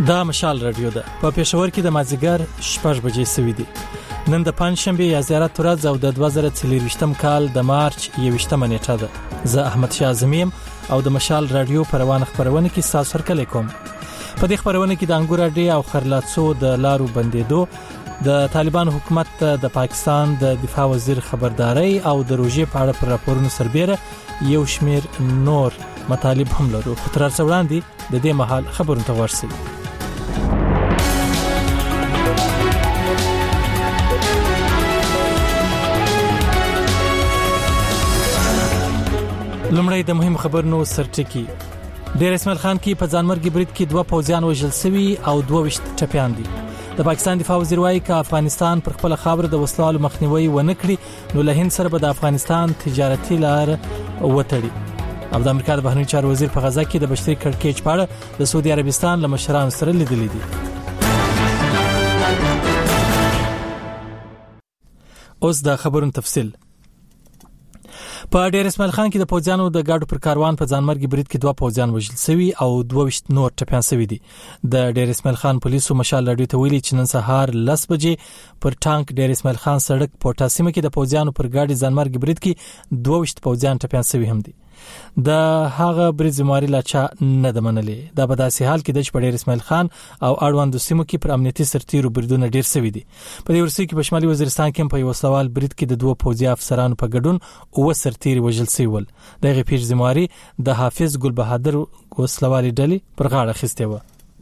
دا مشال رادیو ده په پېښور کې د مازیګر 6 بجې سوي دي. نن د پنځشنبه یا زیارت ورځ او د 2023م کال د مارچ 21مه نیټه ده. زه احمد شاه زمیم او د مشال رادیو په روانه خبرونه کې تاسو سره کوم. په دې خبرونه کې د انګور اډې او خرلاڅو د لارو بندیدو، د طالبان حکومت د پاکستان د دفاع وزیر خبرداري او د روژې په اړه پر راپورونو سربېره یو شمیر نور مطالب هم لرو. خو تر څو وړاندې د دې مهال خبرونه ته ورسېږو. لمړی د مهم خبرونو سرټکی. ډیر اسماعیل خان کې په ځانمرګي برید کې 2 پوځیان وژل شوي او 22 ټپيان دي. د پاکستان دفاع وزیر وايي چې افغانستان پر خپل خاوره د وسلوالو مخنیوي ونه کړي نو له هند سره به د افغانستان تجارتي لار وتړي. او د امریکا د بهرنیو چارو وزیر په غزا کې د بشري کړکېچ په اړه د سعودي عربستان له مشرانو سره لیدلې دي. اوس د خبرونو تفصیل. په ډیر اسماعیل خان کې د پوځیانو د گاډو پر کاروان په ځانمرګي برید کې 2 پوځیان وژل شوي او 22 نور ټپيان شوي دي. د ډیر اسماعیل خان پولیسو مشال رادیو ته ویلي چې نن سهار 10 بجې پر ټانک ډیر اسماعیل خان سړک پورټاسیمه کې د پوځیانو پر گاډي ځانمرګي برید کې 22 پوځیان ټپيان شوي هم دي. د هغه برید ذمہواری لا چا نه د منلې. دا په داسې حال کې د ډیر اسماعیل خان او اړوند سیمو کې پر امنیتي سرتیرو بریدونه ډیر شوي دي. په دې ورسې کې په شمالي وزیرستان کې په یو سوال برید کې د 2 پوځي افسرانو په ګډون او سرتیري وژل شوي ول. دغه پیښ ذمہواری د حافظ ګل بهادر وسلوالي ډلې پر غاړه اخیسته و.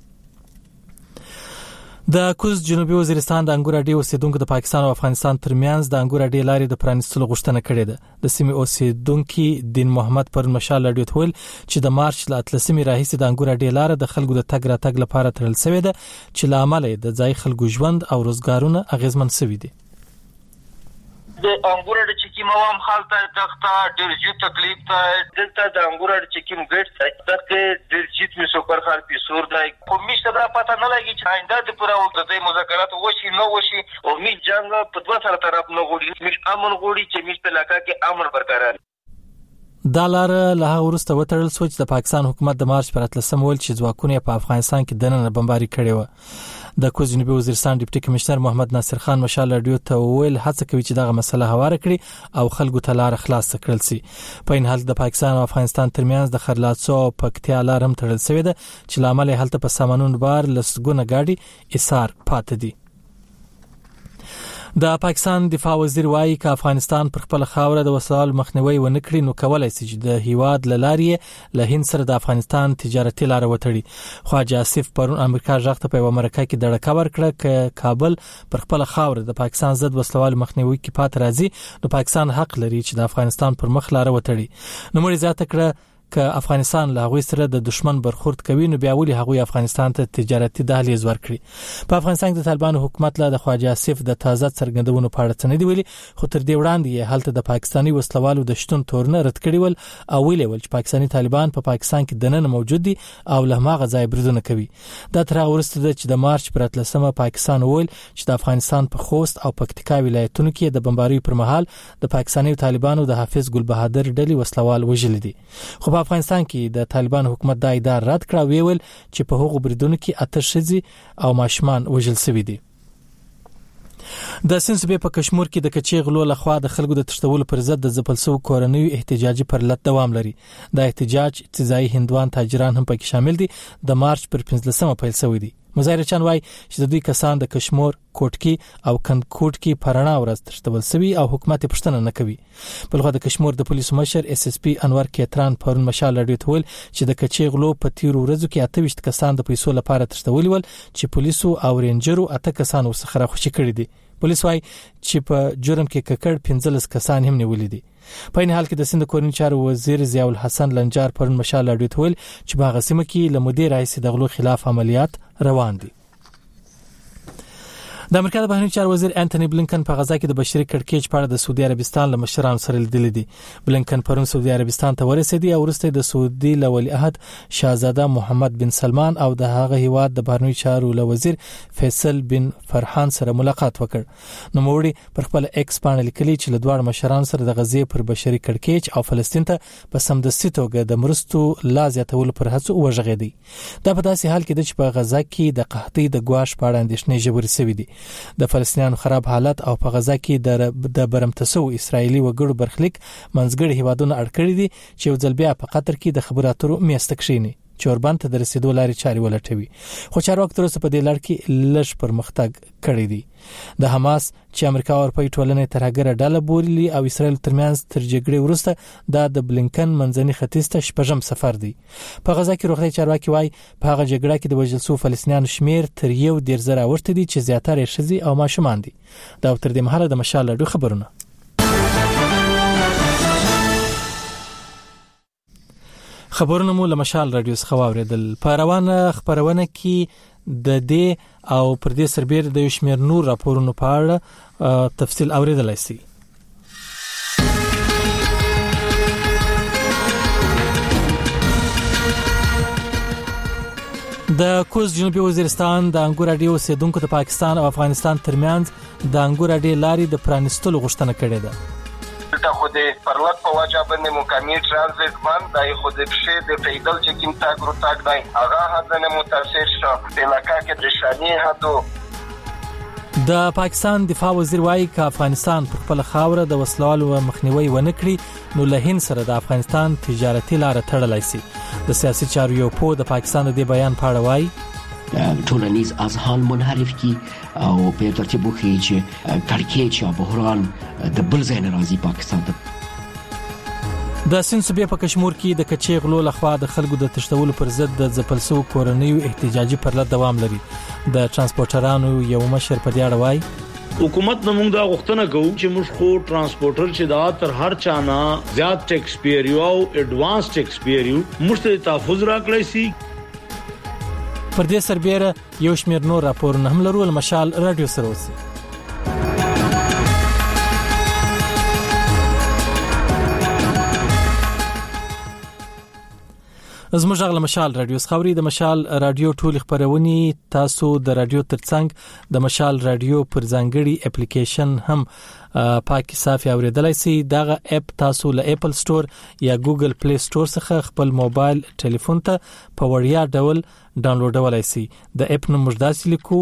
د کوز جنوبي وزیرستان د انګور اډې اوسیدونکو د پاکستان او افغانستان ترمنځ د انګور اډې لارې د پرانیستلو غوښتنه کړې ده. د سیمې اوسیدونکو دین محمد پر مشال رادیو ته ویل چې د مارچ ل 13مې راهیسې د انګور اډې لار د خلکو د تګ راتګ لپاره تړل شوې ده چې لامل یې د ځای خلکو ژوند او روزګارونه اغیزمن شوي دي. د انګور اډې چې کوم عوام خلک دغه ډېر زیات تکلیف ته دلته د انګور اډې چې کوم ګټ دغه ډېر زیات مسوکر خلک پیسور دی. کومې څه پته نه لګي چې آینده د پوره وخت د مذاکرات وشي نه وشي او می جنگ په 2 سره طرف نه غوړي می امن غوړي چې می په علاقې کې امن برقرار. دا لار له هغه وروسته وتړل شو چې د پاکستان حکومت د مارچ پر 13 ول چې ځواکونه په افغانستان کې دننه بمباري کړې و. د کوز جنوبي وزیرستان ډیپټي کمشنر محمد ناصر خان مشال رادیو ته ویل هڅه کوي چې دغه مسله هواره کړي او خلکو ته لار خلاص کړل شي. په این حال د پاکستان او افغانستان ترمنځ د خرلاڅو او پکتیا لار هم تړل شوې ده چې لامل هلته په سامانونو بار لسګونه گاډي ایثار پاتې دي. د پاکستان دفاع وزیر وايي چې افغانستان پر خپل خاوره د وسلوال مخنیوي ونه کړي نو کولای شي چې د هیواد لارې له هند سره د افغانستان تجارتي لار وتړي. خواجه آصف پرون امریکا ځخته په امریکا کې دړکا ورکړه چې کابل پر خپل خاوره د پاکستان ضد وسلوال مخنیوي کې پات راځي نو پاکستان حق لري چې د افغانستان پر مخ لار وتړي. نو مړي ذات کړه که افغانستان له هغوی سره د دشمن برخورد کوي نو بیا ولې هغوی افغانستان ته تجارتي دهلیز ورکړي. په افغانستان کې د طالبانو حکومت له د خواجه آصف د تازه څرګندونو په اړه څه نه دی ویلي، خو تر دې وړاندې هلته د پاکستاني وسلوالو د شتون تورنه رد کړي ول او ویلي ول چې پاکستاني طالبان په پاکستان کې دننه موجود دي او له هغه ځای بریدونه کوي. دا تر هغه وروسته چې د مارچ پر 13مه پاکستان ویل چې د افغانستان په خوست او پکتیکا ولایتونو کې د بمباریو پر مهال د پاکستاني طالبانو د حافظ ګل بهادر ډلې وسلوال وژل دي. خو په افغانستان کې د طالبان حکومت دا ادعا رد کړه ویل چې په هغو بریدونو کې 8 ښځې او ماشومان وژل شوي دي. د سنسبې په کشمیر کې د کچې غلو لخوا د خلکو د تشتولو پر ضد د ځپلسو کورنیو احتجاجي پرلط دوام لري. دا احتجاج ځای هندوان تاجران هم پکې شامل دي. د مارچ پر 15مه پیل شوی دی. مظاهرچیان وایي چې د دوی کسان د کشمیر، کوټکی او کندکوټ کې پرانا ورځ تشتول شوی او حکومت پښتنه نه کوي. بلخو د کشمیر د پولیسو مشر اس اس پی انور کیتران پرون مشال رادیو ته ویل چې د کچې غلو په تیرو ورځو کې 28 کسان د پیسو لپاره تشتول ول چې پولیسو او رینجرو 8 کسان ورڅخه راخوشي کړي دي. پولیس وايي چې په جرم کې ککړ 15 کسان هم نیولې دي. په این حال کې د سند کورنی چارو وزیر ضیاء الحسن لنجار پرون مشال رادیو ته ویل چې باغ سیمه کې له مدیر رئیس د غلو خلاف عملیات روان دي. د امریکا د بهرنی چارو وزیر انټونی بلینکن په غزا کې د بشري کړکېچ په اړه د سعودي عربستان له مشرانو سره لیدل دي. بلینکن پرون سعودي عربستان ته ورسېدی او وروسته د سعودي له ولیعهد شاهزاده محمد بن سلمان او د هغه هیواد د بهرنی چارو له وزیر فیصل بن فرحان سره ملاقات وکړ. نو موړي پر خپل ایکس باندې لیکلي چې له دوه مشرانو سره د غزې پر بشري کړکېچ او فلسطین ته په سمدستي توګه د مرستو لا زیاتولو پر هڅو وژغېدي. دا په داسې حال کې د چې په غزا کې د قحطۍ د ګواښ په اړه اندېښنې ژورې شوې دي. د فلسطینیانو خراب حالت او په غزا کې د برمتسو اسرایلی وګړو برخلیک منځګړي هیوادونه اړ کړی دي چې یو ځل بیا په قطر کې د خبرو اترو میسته کښینی چوربان ته د رسیدو لارې چاري ولټوي. خو چارواکي تر اوسه په دې لړ کې لږ پرمختګ کړی دی. د حماس چې امریکا او اروپای ټولنې ترهګره ډله بولي او اسرائیل ترمنځ تر جګړې وروسته د بلینکن منځني ختیځ ته شپږم سفر دی. په غزا کې روغتي چارواکي وايي په هغه جګړه کې د وژل شوو فلسطینیانو شمیر تر 1.0 ورته دي چې زیاتره ښځې او ماشومان دي. دا تر دې مهاله د مشال لړ خبرونه. خبرونه مو له مشال رادیو څخه واوریدل. په روانه خبرونه کې د دې او پر دې سربېر د شمیر نور راپورونو په اړه تفصیل اوریدلای شئ. د کوز جنوبي وزیرستان د انګور اډې اوسیدونکو د پاکستان او افغانستان ترمنځ د انګور اډې لارې د پرانستلو غوښتنه کړې ده. تا خود پرلط په واجه باندې مقامی ترانزیت باندې خود بشه د پیدل چې کوم تاګ رو تاګ دی هغه حدنه متاثر شو په علاقې کې د شانی حدو. د پاکستان دفاع وزیر وايي چې افغانستان په خپل خاوره د وسلوالو مخنیوي ونه کړي نو له هند سره د افغانستان تجارتي لار تړلای شي. د سیاسي چارو یو په د پاکستان د بیان په اړه وايي ټولنیز اذهان منحرف کی او په ترتیب وکړي چې کړکېچ او بحران د بل ځای نه راځي پاکستان ته. د سند صوبې په کشمیر کې د کچې غلو لخوا د خلکو د تشتولو پر ضد د ځپلسو کورنیو احتجاجي پرلط دوام لري. د ترانسپورټرانو یو مشر په دې اړه وايي حکومت نمونږ دا غوښتنه کوو چې موږ خو ترانسپورټر چې دا تر هر چا نه زیات ټیکس پیریو او ایڈوانس ټیکس پیریو موږ ته تحفظ راکړی سي. پر دې سربېره یو شمیر نور راپورونه هم لرو. مشال رادیو سره اوسئ. زموږ غل مشال رادیو خبري د مشال رادیو ټول خبرونی تاسو د رادیو ترڅنګ د مشال رادیو پر ځانګړي اپلیکیشن هم پاکي صافي اوریدلای شئ. دغه اپ تاسو له اپل سٹور یا ګوګل پلی سٹور څخه خپل موبایل ټلیفون ته په وړیا ډول ډاونلوډولای شئ. د اپ نوم داسې لیکو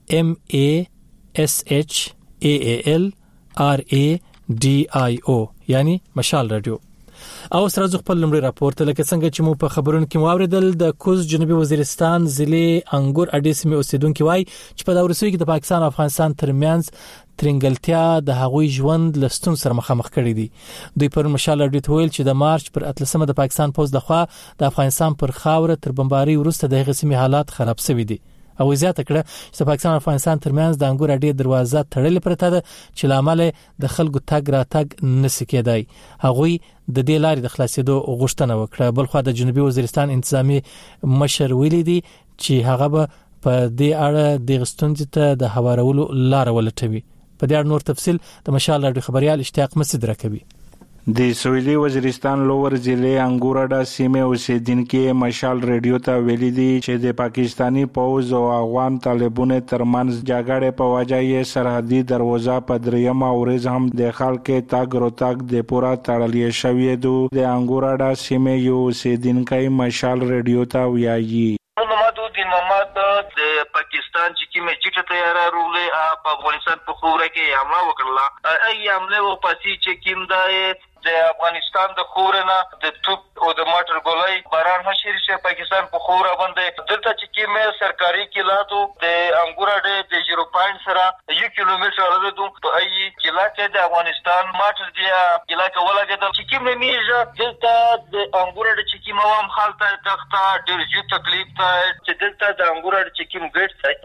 MASHALRADIO یعنی مشال رادیو. او سره ځو خپل لمړی راپور ته لکه څنګه چې مو په خبرونو کې واوریدل د کوز جنوبي وزیرستان ضلع انګور اډې سیمې اوسیدونکو وايي چې په دا ورسوي کې د پاکستان او افغانستان ترمنځ ترنګلتیا د هغوی ژوند لستون سره مخامخ کړي دي. دوی پر مشال اډې ویل چې د مارچ پر 13 د پاکستان پوز لخوا د افغانستان پر خاوره تر بمباري وروسته د هغې حالات خراب شوي دي. او زیاته کړه چې پاکستان او افغانستان ترمنځ د انګور اډې دروازه تړلې پرته ده چې لامل د خلکو تګ را تګ نشي کېدای. هغوی د دې لارې د خلاصېدو غوښتنه وکړه. بلخو د جنوبي وزیرستان انتظامی مشر ویلي دي چې هغه به په دې اړه د غستونځ ته د هوارولو لار ولټوي. په دې اړه نور تفصیل د مشال رادیو خبريال اشتیاق مسعود راکوي. د سویلي وزیرستان لوور ضلع انګورډا سیمه اوسیدونکو مشال رادیو ته ویلي دي چې د پاکستانی پوز او افغان طالبانو ترمنځ جګړې په وجه یې سرحدي دروازه په دریم اورز هم د خلکو تاګ رو تاګ د پورا تړلې شوې دو. د انګورډا سیمه یو اوسیدونکو مشال رادیو ته ویایي نماد د پاکستان چې کومه چټه تیارا رولې په افغانستان په خوره کې حمله وکړه. ای حمله و پاسي چې کوم د افغانستان د خورنه د توپ او د ماټر ګولای باران مشر شه پاکستان په خوره باندې دلته چې کومه سرکاري کلاتو د انګورډه د 0.0 سره 1 کیلومتر لري په ای کلاته د افغانستان ماټر دی کلاته ولګیدل چې کومه میجه دلته د انګورډه چې کومه هم حالت تخته ډیر جو تکلیف ته چې دلته د انګورډه چې کوم ګټ څه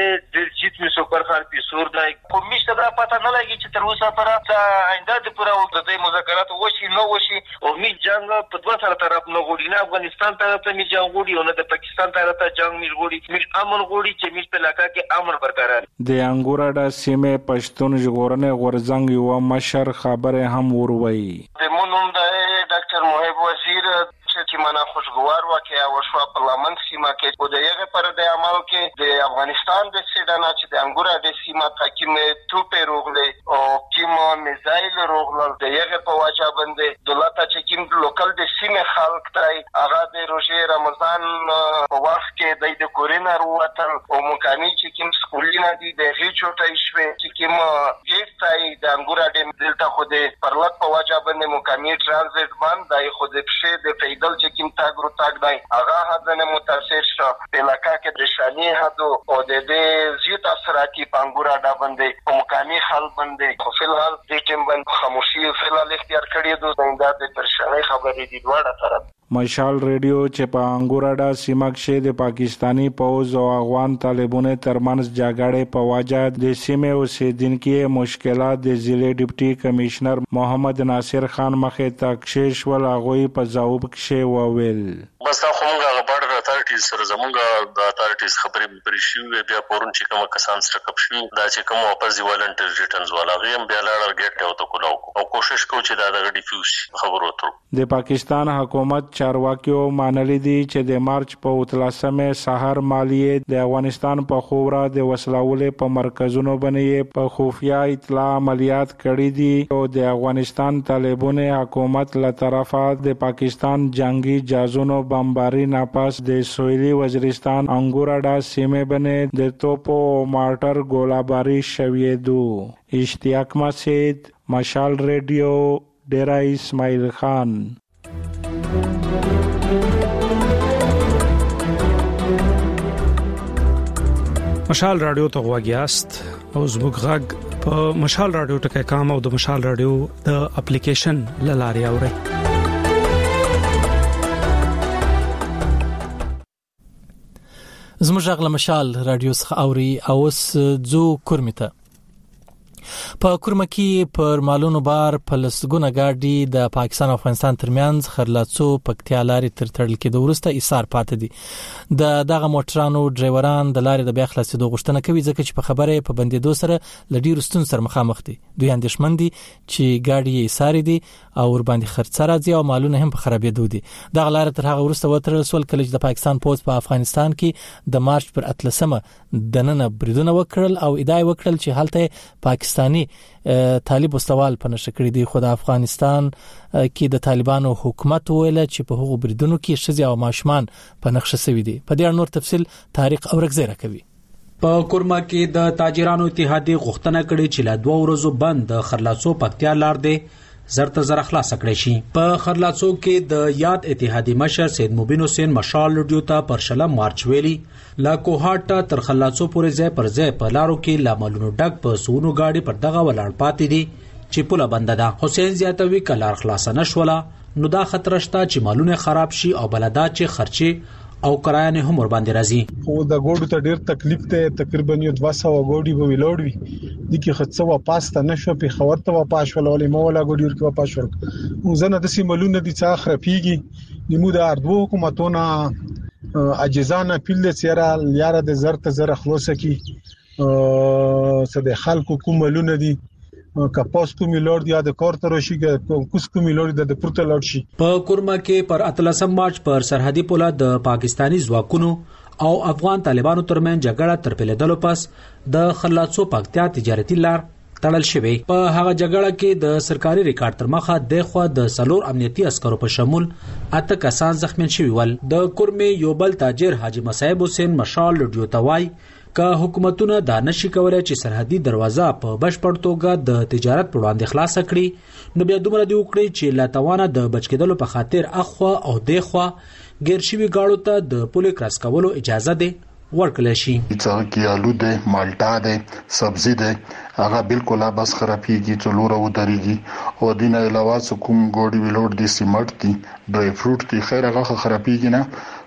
ډېر جیت می سوپر خال پیسور دی کوم مشته دا پته نه لګي چې تر اوسه پر آینده د پوره د دې مذاکرات وشي نو وشي او می جنگ په دوه سره طرف نه غوړي نه افغانستان طرف ته می جنگ غوړي او نه د پاکستان طرف ته جنگ می غوړي می امن غوړي چې می په علاقہ کې امن برقرار د انګورډا سیمه پښتون ژغورنې غورځنګ یو مشر خبره هم وروي د مونږ د ډاکټر محب وزیر چې مانا خوشګوار واقعیا وشو په لمن سیمه کې او د یغه پر د عمل کې د افغانستان د سیډانا چې د انګورا د سیمه تاکي توپه روغله او کیمو میزایل روغله د یغه په واجا باندې دولت چې کیم لوکل د سیمه خلک تای هغه د روزه رمضان په وخت کې د کورینا وروتل او مکانی چې کیم سکولینا دي د هیڅ ټای شوي چې کیم ګیفتای د انګورا د دلته خو د پرلط په واجا باندې مکانی ترانزیت باندې خو د پښې د پیدل چې کوم تاګ رو تاګ دی هغه حدنه متاثر شو په علاقہ کې د شانی حدو او د دې زیات اثراتي پنګورا دا باندې په مقامي حال باندې خو فلحال د ټیم باندې خاموشي فلحال اختیار کړی دوه د پرشانه خبرې دي دواړه طرف مشال ریډیو چې په انګورډا سیمه کې د پاکستانی پوز او افغان طالبانو ترمنځ جګړې په وجه د سیمه اوسیدونکو مشکلات د ضلع ډیپټي کمشنر محمد ناصر خان مخې ته کشش ول هغه په ځواب کې وویل بس دا کومه غبر اتارټیز سره زمونږ د اتارټیز خبرې پرې شوې بیا پورون چې کوم کسان سره کپ شو دا چې کوم اپوزي والنټر ریټرنز ولا غیم بیا لاړ ګټ او تو کولاو او کوشش کوو چې دا د ډیفیوز خبرو ته د پاکستان حکومت چارواکیو مانلي دي چې د مارچ په 13مه سحر مالیه د افغانستان په خورا د وسلاولې په مرکزونو باندې په خفیا اطلاع عملیات کړې دي او د افغانستان طالبانو حکومت له طرفه د پاکستان جنگي جازونو بمباری ناپاس د سویلي وزیرستان انګورډا سیمه باندې د توپو مارټر ګولاباری شوې دو اشتیاق مسجد مشال ریډیو ډیرا اسماعیل خان مشال رادیو ته غواګیاست او زموږ غږ په مشال رادیو ټکي کام او د مشال رادیو د اپلیکیشن لاري اوري زموږ غږ له مشال رادیو څخه اوري او زو کورمته په کورمه کې پر مالونو بار په لسګونه گاډي د پاکستان او افغانستان ترمنځ خرلاڅو پکتیا لارې تر تړل کې د ورسته ایثار پاتې دي د دغه موټرانو ډرایوران د لارې د بیا خلاصېدو غوښتنه کوي ځکه چې په خبره په بندیدو سره لډیر ستون سره مخامخ دي دوی اندېښمن دي چې گاډي یې ایثار دي او ور باندې خرڅ راځي او مالونه هم په خرابېدو دي دغه لارې تر هغه ورسته وترل سول کله چې د پاکستان پوز په افغانستان کې د مارچ پر 13مه دننه بریدونه وکړل او ادعا وکړل چې هلته پاکستاني طالب واستوال په نشه کړی دی خو د افغانستان کې د طالبانو حکومت ویل چې په هغو بریدونو کې شذ او ماشومان په نقشه سوي دي په دې نور تفصيل طارق اورګزیره کوي په کورما کې د تاجرانو اتحادیه غوښتنه کړې چې له 2 ورځو بند د خرلاڅو پکتیا لار دی زرته زر خلاص کړی شي په خرلاڅو کې د یاد اتحادیه مشر سید مبین حسین مشال لډیو ته پر شلم مارچ ویلي لا کوهاټ تر خلاصو پورې ځای پر ځای په لارو کې لاملونو ډک په سونو گاډي پر دغه ولاړ پاتې دي چې پوله بنده ده حسین زیاتوي کلار خلاص نشوله نو دا خطر شته چې مالونه خراب شي او بلدا چې خرچي او کرایه نه هم ور باندې راځي خو د ګوډو ته ډیر تکلیف ته تقریبا 200 ګوډي به ویلوړوي د کی خدڅه واپس ته نشو په خبر ته واپس ولولې مولا ګوډي ور کې واپس ورک وزنه د سیملونه دي چې خرپيږي نیمو د اردو حکومتونه اجزانه پیل سیرا یاره د زرت زر خلاصه کی سده خلکو کوملونه دي کپاس کو میلور دی د کور تر شي کوس کو میلور د پورته لړ شي په کورما کې پر 13 مارچ پر سرحدي پوله د پاکستانی ځواکونو او افغان طالبانو ترمن جګړه تر پیلېدلو پس د خلاصو پکتیا تجارتي لار تړل شوی په هغه جګړه کې د سرکاري ریکارډ تر مخه د خو د سلور امنیتي عسکرو په شمول اته کسان زخمی شوي ول د کورمه یو بل تاجر حاجی مصعب حسین مشال لډیو توای که حکومتونه دا نشي کولای چې سرحدي دروازه په بشپړ توګه د تجارت پر وړاندې خلاص کړي نو بیا دومره دی وکړي چې لا توانه د بچکیدلو په خاطر اخوا او دیخوا غیر شوی گاړو ته د پولیس کراس کولو اجازه ده ورکړل شي چې کې آلو ده مالټا ده سبزی ده هغه بالکل بس خرابېږي څلور او درېږي او دینه علاوه کوم ګوډي ویلوډ دي سیمټ دي ډرای فروټ دي خیر هغه خرابېږي نه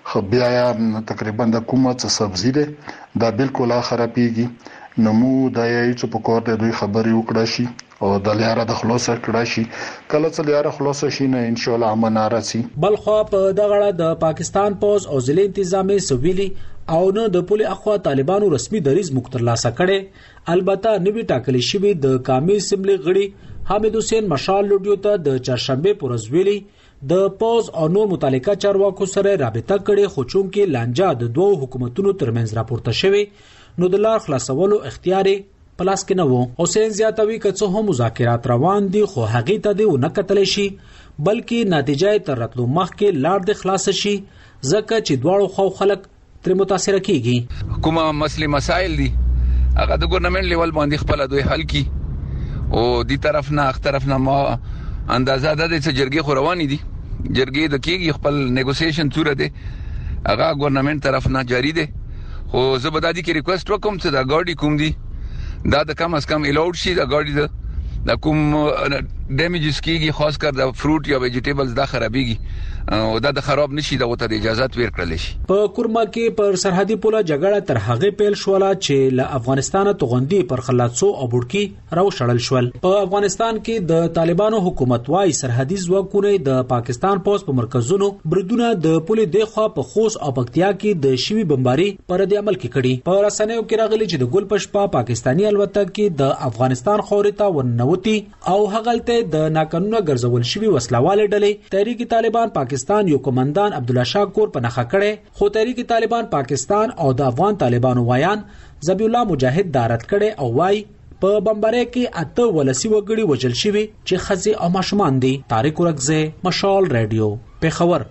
خو بیا تقریبا د کومه څه سبزی ده دا بالکل خرابېږي. نو مو د یایڅو په کور د دوی خبرې وکړه شي او د لیاره د خلاصه کړه شي. کله چې لیاره خلاصه شي نه ان شاء الله امن راسي. بلخوا په دغه د پاکستان پوز او ضلع انتظامی سویلي او نو د پولی اخوا طالبانو رسمي دریز مخترلاسه کړي. البته نوی ټاکلي شوی د قومي اسمبلی غړي حامد حسین مشال لوډیو ته د چهارشنبه پر ورځ ویلي د پوز او نور متعلقه چارواکو سره رابطه کړي، خو چون کې لانجه د دوه حکومتونو ترمنځ راپورته شوی نو د لار خلاصولو اختیاري پلاس کې نه وو. حسین زیاتوي کڅو هم مذاکرات روان دي خو هغه ته دی نه کتل شي بلکې نتیجه تر راتلو مخکې لار د خلاص شي ځکه چې دواړو خو خلک تر متاثر کیږي. کومه مسلې مسائل دي هغه د ګورنمنت لیول باندې خپل دوی حل کی او دی طرف نه اخ طرف نه ما اندازه ده چې جرګې خو روانې دي، جرګې د کېږي خپل نیګوسییشن تور ده هغه ګورنمنت طرف نه جاری ده. خو زبدادي کې ریکوست وکم چې دا ګاډي کوم دي دا د کم از کم الاود شي، دا ګاډي د کوم ډیمیجز کیږي خاص کر د فروټ یا ویجیټیبلز دا خرابېږي او دا د خراب نشي دا وته د اجازه ورکړل شي. په کورما کې پر سرحدي پوله جګړه تر هغه پیل شوله چې له افغانستان توغندي پر خلاصو او بوډکی راو شړل شول. په افغانستان کې د طالبانو حکومت وايي سرحدي ځواکونه د پاکستان پوز په مرکزونو بریدونه د پوله د خوا په خوست او پکتیا کې د شوی بمباري پر د عمل کې کړي. په رسنیو کې راغلي چې د ګل پشپا پاکستانی الوتکه کې د افغانستان خوريتا ونوتی او هغلته د ناقانونه ګرځول شوی وسلواله ډلې تحریک طالبان پاکستان یو کمانډان عبد الله شاکور په نخښه کړي، خو تحریک طالبان پاکستان او د افغان طالبانو وایان ذبیح الله مجاهد دارت کړي او وای په بمبارۍ کې اته ولسی وګړي وجل شوی چې خزي او ماشومان دي. طارق ورغزه، مشال رادیو، پیښور.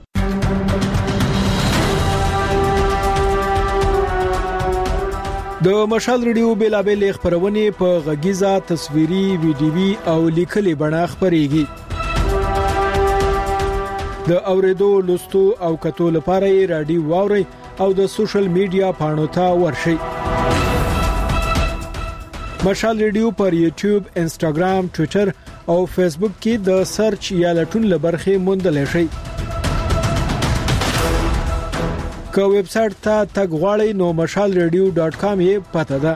د مشال ریډیو بیلابل خبرونه په غږیزه تصویري ویډیوي او لیکلي بڼه خبريږي. د اوریدو لوستو او کتو لپاره رادیو واوري او د سوشل میډیا پاڼو ته ورشي. مشال ریډیو پر یوټیوب، انستګرام، ټوئیټر او فیسبوک کې د سرچ یا لټون لبرخه موندل شي. که ویب سټ ته تګ غواړئ نو mashalradio.com یې پته ده.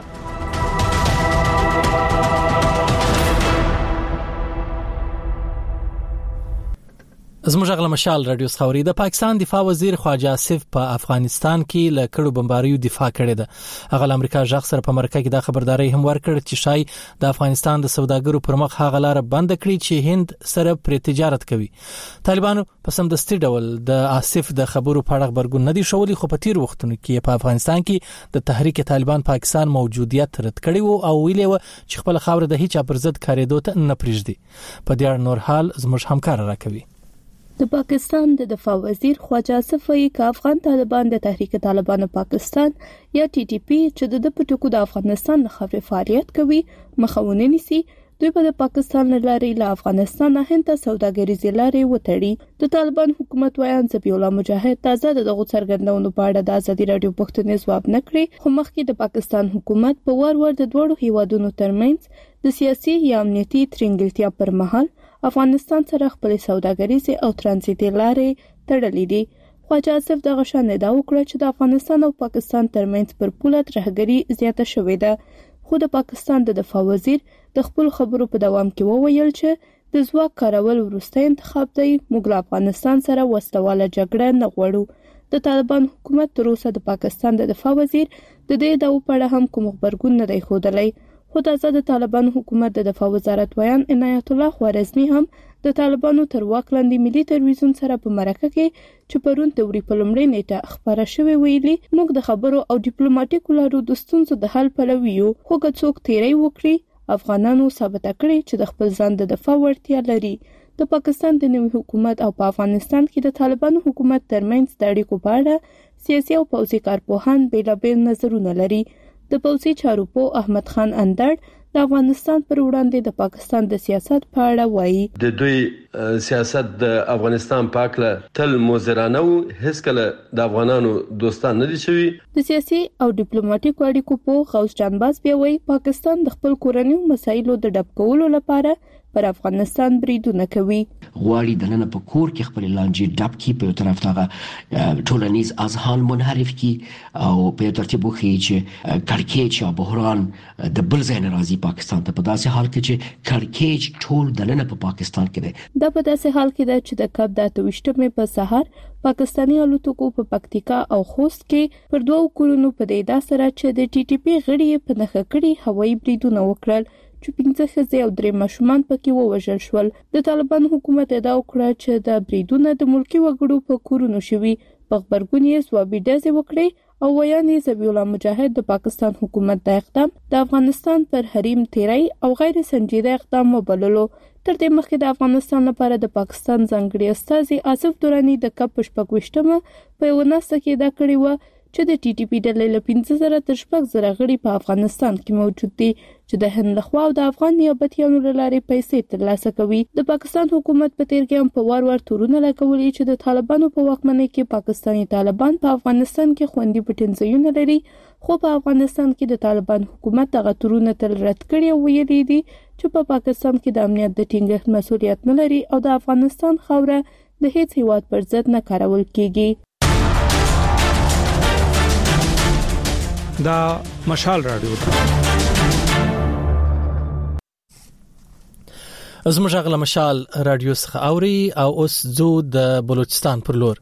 زموږ غل مشال رادیو خوري. د پاکستان دفاع وزیر خواجه آصف په افغانستان کې له کړو بمباریو دفاع کړې ده. هغه امریکا ځخ سره په مرکه کې د خبرداري هم ورکړ چې شای د افغانستان د سوداګرو پر مخ هغه لار بند کړي چې هند سره پر تجارت کوي. طالبانو په سمدستي ډول د آصف د خبرو په اړه خبرګون نه دي شولي، خو په تیر وختونو کې په افغانستان کې د تحریک طالبان پاکستان موجودیت رد کړي او ویلي و چې خپل خاور د هیڅ پر ضد کاریدو ته نه پریږدي. په دې اړه نور حال زموږ همکار راکوي. د پاکستان د دفاع وزیر خواجه آصف وايي چې افغان طالبان د تحریک طالبان پاکستان یا ټي ټي پی چې د پټکو د افغانستان لخوا فعالیت کوي مخاونه نيسي. دوی په پاکستان لارې له افغانستان هند ته سوداګریزي لارې وتړي. د طالبان حکومت وایان ذبیح الله مجاهد تازه دغه څرګندونو په اړه د ازادي رادیو پښتون ځواب نکړي، خو مخکې د پاکستان حکومت په ور د دوړو هیوادونو ترمنځ د سیاسي یا امنیتي ترنګلتیا پر مهال افغانستان سره خپل سوداګریزي او ترانزیتي لارې تړلې دي. خواجه آصف دغه شان ادعا وکړه چې د افغانستان او پاکستان ترمنځ پر پوله ترهګري زیاته شوې ده، خو د پاکستان د دفاع وزیر د خپل خبرو په دوام کې وویل چې د ځواک کارول وروسته انتخاب دی. موږ له افغانستان سره وسلواله جګړه نه غواړو. د طالبان حکومت تر اوسه د پاکستان د دفاع وزیر د دې داو په اړه هم کوم خبرګون نه دی ښودلی. خو تازه د طالبان حکومت د دفاع وزارت ویان عنایت الله خوارزمی هم د طالبانو تر واک لاندې ملي تلویزیون سره په مرکه کې چې پرون توري په لومړۍ نیټه خبره شوې ویلي موږ د خبرو او ډیپلوماټیکو لارو د ستونزو د حل پلوي یو، خو که څوک تیری وکړي افغانانو ثابت کړي چې د خپل ځان د دفاع وړتیا لري. د پاکستان د نوي حکومت او په افغانستان کې د طالبانو حکومت ترمنځ د اړیکو په اړه سیاسي او پوځي کارپوهان بیلابیل نظرونه لري. د پوځي چارو په احمد خان اندړ د افغانستان پر وړاندې د پاکستان د سیاست په اړه وایي د دوی سیاست د افغانستان په اړه تل موزرانه او هیڅ کله د افغانانو دوستان نه دي شوی. د سیاسي او ډیپلوماټیکو اړیکو په غوث جان باز بیا وایي پاکستان د خپل کورنیو مسایلو د ډب کولو لپاره پر افغانستان بریدونه کوي. غواړي د نن په کور کې خپل لانجې ډب کی په طرف ته ټولنیز اذهان منحرف کی او په ترتیب وخی چې کړکېچ او بحران د بل ځای راځي پاکستان ته په داسې حال کې چې کړکېچ ټول د نن په پاکستان کې دی. دا په داسې حال کې ده چې د کب د 28مې په سحر پاکستانی الوتکو په پکتیکا او خوست کې پر 2 کورونو په دیدا سره چې د ټي ټي پی غړي په نخښه کړي هوایي بریدونه وکړل چې 15 ښځې او 3 ماشومان پکې ووژل شول. د طالبان حکومت ادعا وکړه چې د بریدونه د ملکی وګړو په کورونو شوي. په خبرګون یې ځوابي ډزې وکړې او ویان یې ذبیح الله مجاهد د پاکستان حکومت د اقدام د افغانستان پر حریم تیری او غیر سنجیده اقدام وبللو. تر دې مخکې د افغانستان لپاره د پاکستان ځانګړي استازي آصف دوراني د کپ 28مه په یو ناسته کې دا کړی و چې د ټي ټي پی ډلې له 15,000 تر 6,000 غړي په افغانستان کې موجود دي چې د هند لخوا او د افغان نیابتیانو لارې پیسې ترلاسه کوي. د پاکستان حکومت په تیر کې هم په وار تورونه لګولي چې د طالبانو په واکمنۍ کې پاکستاني طالبان په افغانستان کې خوندي پټنځایونه لري، خو په افغانستان کې د طالبان حکومت دغه تورونه تل رد کړي او ویلي دي چې په پاکستان کې د امنیت د ټینګښت مسؤلیت نه لري او د افغانستان خاوره د هیڅ هیواد پر ضد نه کارول کیږي. دا مشال رادیو زموږ غلا مشال رادیو څخه اوري او اوس زو د بلوچستان پر لور.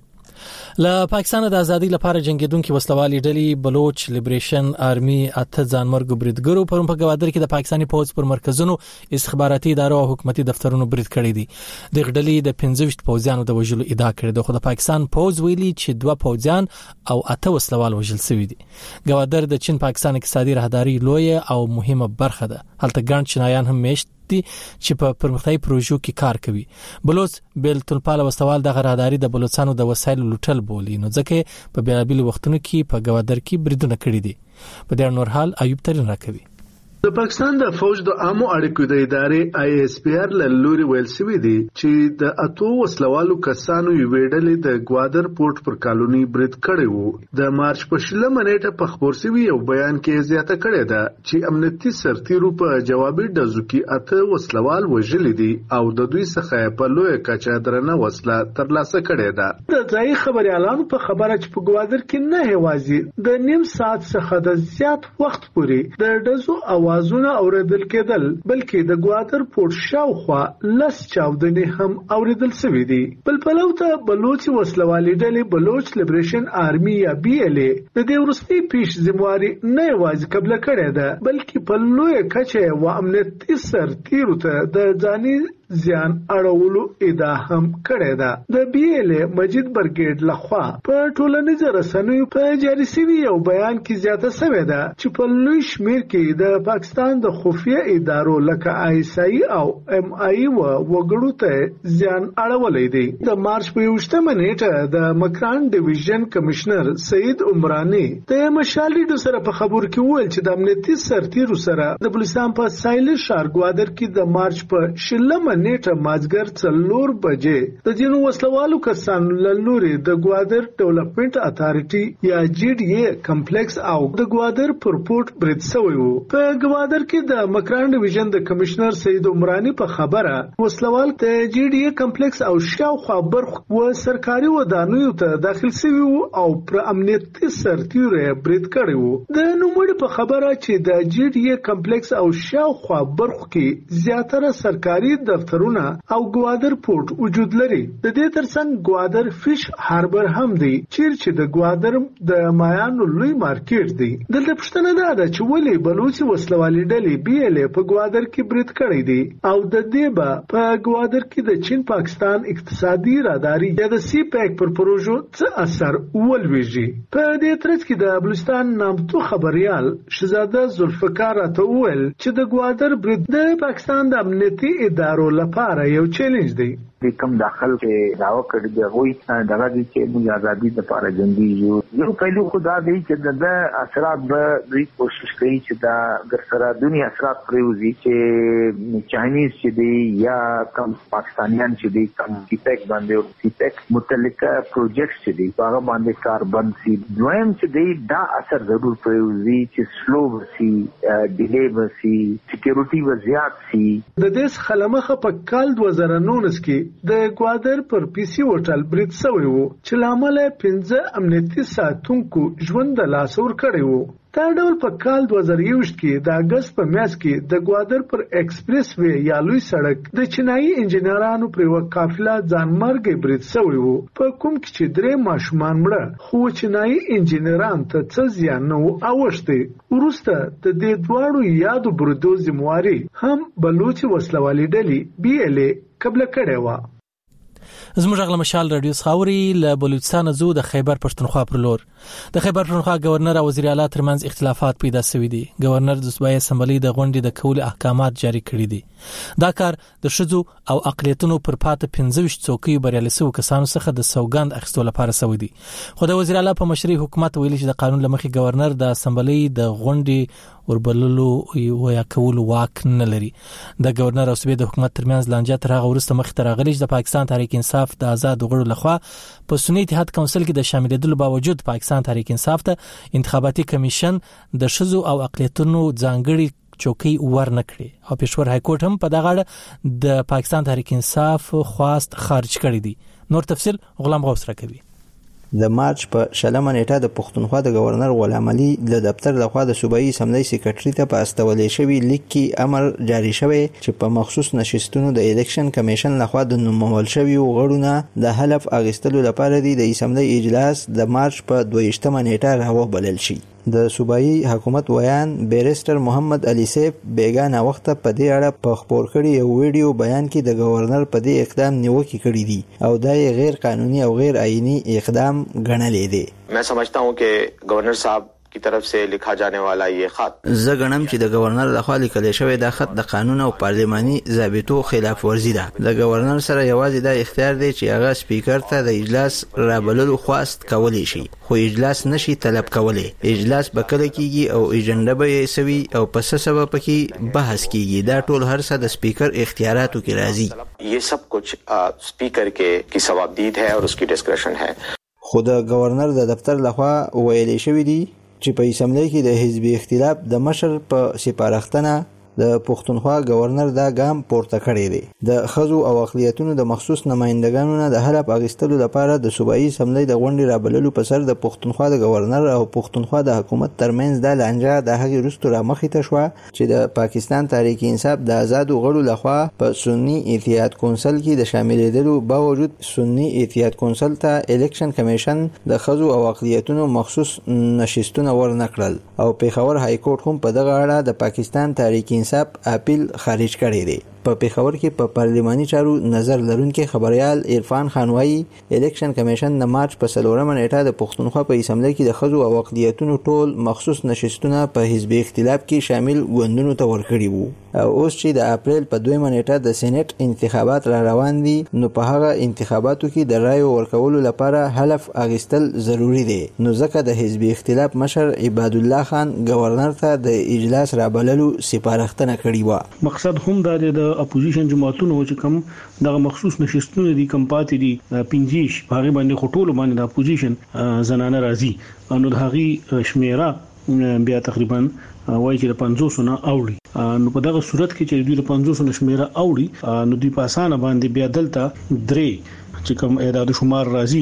له پاکستان د ازادي لپاره جنگیدونکو وسلوالي ډلې بلوچ لیبریشن آرمي اته ځانمرګ بریدګرو پرون په گوادر کې د پاکستاني پوز پر مرکزونو استخباراتي ادارو او حکومتي دفترونو برید کړی دي. د غډلې د 15 پوزیانو د وژلو ادعا کړې ده، خو د پاکستان پوز ویلي چې 2 پوزیان او 8 وسلوال وژل شوي دي. گوادر د چین پاکستان اقتصادي راهداري لوی او مهمه برخه ده. هلته ګڼ چینایان هم میشت دي چې په پرمختیايي پروژو کې کار کوي. بلوچ بیلتون وسوال د غراداري د بلوچستانو د وسایلو لوټل بولی، نو ځکه په بیلابل وختونو کې په گوادر کې بریدونه کړی دي. په دې نور حال ایوب ترين راکوي. د پاکستان د فوج د عامو اړیکو د ادارې آی اس پی آر لوري ویل سوي دي چې د اتو وسلوالو کسانو یو ویډلې د گوادر پورت پر کالونی برید کړی وو. د مارچ په 16 منېټه په خبر سوي یو بیان کې زیاته کړې ده چې امنیتي سرتیرو په جوابي ډزو کې اته وسلوال وژل دي او د دوی څخه په لوی کچه درنه وسله ترلاسه کړې ده. د ځای خبريالانو په خبره چې په گوادر کې نه هوازي د نیم ساعت څخه د زیات وخت پورې د ډزو اوازونه اوریدل کېدل، بلکې د گوادر پورت شاوخوا لس چاودنې هم اوریدل شوې دي. بل پلو ته بلوچ وسلوالي ډلې بلوچ لیبریشن آرمي یا بي ال اي د دې وروستي پیش ذمہواری نه یوازې قبل کړې ده، بلکې په لوی کچه و امنیتي سرتیرو ته د ځاني زیان اړولو ادعا هم کړې ده. د بي ال اي مجید برګیډ لخوا په ټولنیزو رسنیو په جاري شوي یو بیان کې زیاته شوې ده چې په لوی شمیر کې د پاکستان د خفیه ادارو لکه آی اس آی او ام آی وګړو ته زیان اړولې دي. د مارچ په 28 نیټه د مکران ډیویژن کمشنر سید عمرانی د مشالډو سره په خبر کې وویل چې د امنیتي سرتیرو سره د بلوچستان په سایل ښار گوادر کې د مارچ په 16 نیټه مازګر 4 بجې د جنو وسلوالو کسانو لوري د گوادر ډیولپمنٹ اتارټي یا جی ډي اي کمپلیکس او د گوادر پورپورت برید شوی وو. په گوادر کې د مکران ډیویژن د کمشنر سید عمرانی په خبره وسلوال ته جی ډي اي کمپلیکس او شاوخوا برخ و سرکاري ودانیو ته داخل شوی وو او پر امنیتي سرتیرو برید کړی وو. د نوموړي په خبره چې د جی ډي اي کمپلیکس او شاوخوا برخ کې زیاتره سرکاري دفترونه او گوادر پورت وجود لري. د دې ترڅنګ گوادر فش هاربر هم دی چې د گوادر د مایانو لوی مارکیټ دی. دلته پښتنه ده چې ولې بلوچ وسلوالي ډلې بي ال اي په گوادر کې برید کړی دی او د دې په گوادر کې د چین پاکستان اقتصادي راداري یا د سی پیک پر پروژو څه اثر ولويږي. په دې ترڅ کې د بلوچستان نامتو خبريال شهزاده ذوالفقار ته وویل چې د گوادر برید د پاکستان د امنیتي ادارو لپاره یو چیلنج دی. د کم داخل کې راو کړی دی وای دغه چې موږ ازادي د لپاره جنگي یو پهلو خدا دی چې د اثرات به دوی کوشش کوي چې دا ګرسره دنیا اثرات پروزي چې چاینیز چې دی یا کم پاکستانیان چې دی کم کیپیک باندې او کیپیک متعلقه پروجیکټ چې دی هغه باندې کار بند سي دویم چې دی دا اثر ضرور پروزي چې سلو وسی ډیلی وسی سکیورټي وزیات سي د دې خلمخه په کال 2019 کې د اکوادر پر پیسي هوټل برید شوی وو چې لامل 15 امنیتي ساتونکو ژوند د لاس ور کړی وو. دا ډول په کال 2021 کې د اگست په میاشت کې د اکوادر پر ایکسپریس وی یا لوی سړک د چینایي انجنیرانو پر یو قافله ځانمرګي برید شوی وو په کوم کې چې درې ماشومان مړه خو چینایي انجنیران ته څه زیان نه اوښتي. ورسته د دې دواړو یادو بریدو ذمہواری هم بلوچ وسلوالي ډلې BLA قبل کړي و. زموږ غل مشال رادیو خاوري له بلوچستان زو د خیبر پښتونخوا پر لور د خیبر پښتونخوا گورنر او وزیر اعلی ترمنځ اختلافات پیدا شوي دي. گورنر د صوبایي اسمبلی د غونډې د کول احکامات جاری کړي دي. دا کار د شذو او اقلیتونو پر پات 15 څوکۍ بریالسو کسانو څخه د سوګند اخیستلو لپاره شوي دي. خو د وزیر اعلی په مشرۍ حکومت ویلي چې د قانون لمخې گورنر د اسمبلی د غونډې وربللو یا کول واک نه لري. د گورنر او صوبې د حکومت ترمنځ لانجه تر هغه ورسته مخ ته راغلی چې د پاکستان تحریک انصاف د آزاد غړو لخوا په سنی اتحاد کونسل کې د شاملېدلو باوجود پاکستان تحریک انصاف ته انتخاباتي کمیشن د شذو او اقلیتونو ځانګړي چوکۍ ورنکړي او پېښور های کورټ هم په دغه اړه د پاکستان تحریک انصاف خواست خارج کړی دی. نور تفصيل غلام غوث راکوي. د مارچ په شلمه نیټه د پښتونخوا د گورنر غلام علي له دفتر لخوا د صوبایي اسمبلی سیکریټری ته په استولې شوی لیک کې امر جاری شوی چې په مخصوص نشستونو د الیکشن کمیشن لخوا د نومول شوی غړونه د حلف اغستلو لپاره د اسمبلی اجلاس د مارچ په 22مه نیټه راوبلل شي. د صوبایي حکومت ویان بیرستر محمد علي سیف بیگانه وخت په دې اړه په خبر کړي یو ویډیو بیان کې د گورنر په دې اقدام نیوکه کړې دي او دا غیر قانوني او غیر آئینی اقدام ګڼلې دي. मैं समझता हूं कि गवर्नर साहब की तरफ से लिखा जाने वाला ये खत زه غنم چې د گورنر لخوا لیکل شوی دا خط د قانون او پارلماني ضابطو خلاف ورزي ده. د گورنر سره یوازې دا اختیار دی چې هغه سپیکر ته د اجلاس رابللو خواست کولی شي خو اجلاس نشي طلب کولی. اجلاس به کله کیږي او ایجنډا به یې سوي او پس سبب پکې بحث کیږي. دا ټول هر څه د سپیکر اختیاراتو کې راځي. ये सब कुछ स्पीकर की सवाबदीद है और उसकी डिस्क्रिप्शन है. خو د گورنر د دفتر لخوا ویلي شوی دی چې په اسمبلی کې د حزبي اختلاف د مشر په سپارښتنه د پښتونخوا گورنر دا ګام پورته کړی دی. د خزو او اقلیتونو د مخصوص نمائندګانو نه د حلف اغستلو لپاره د صوبایي اسمبلی د غونډې رابللو په سر د پښتونخوا د گورنر او پښتونخوا د حکومت ترمنځ د لانجه د هغې وروسته رامخې ته شوه چې د پاکستان تحریک انصاف د آزادو غړو لخوا په سنی اتحاد کونسل کې د شاملېدلو باوجود سنی اتحاد کونسل ته الیکشن کمیشن د خزو او اقلیتونو مخصوص نشستونه ورنکړل او پېښور های کورټ هم په دغه اړه د پاکستان تحریک انصاف اپیل خارج کړی دی. په پېښور کې په پارلماني چارو نظر لرونکي خبريال عرفان خان وايي الیکشن کمیشن د مارچ په 4مه نیټه د پښتونخوا په اسمبلی کې د خزو او اقلیتونو ټول مخصوص نشستونه په حزبي اختلاف کې شامل ګوندونو ته ورکړي وو او اوس چې د اپریل په 2مه نیټه د سېنات انتخابات را روان دي نو په هغه انتخاباتو کې د رایو ورکولو لپاره حلف اغستل ضروری دی. نو ځکه د حزبي اختلاف مشر عباد الله خان گورنر ته د اجلاس رابللو سپارښتنه کړې و. مقصد هم د اپوزیشن جماعتونو چې کوم دغه مخصوص نشستونه دي کم پاتې دي 15 هغه باندې خټول باندې د اپوزیشن زنانه راځي نو د هغه شمیره بیا تقریبا وایي چې د 500 نه اوړي نو په دغه صورت کې چې دوی د 500 شمیره اوړي نو دوی په اسانه باندې بیا دلته درې چې کوم اعداد شمار راځي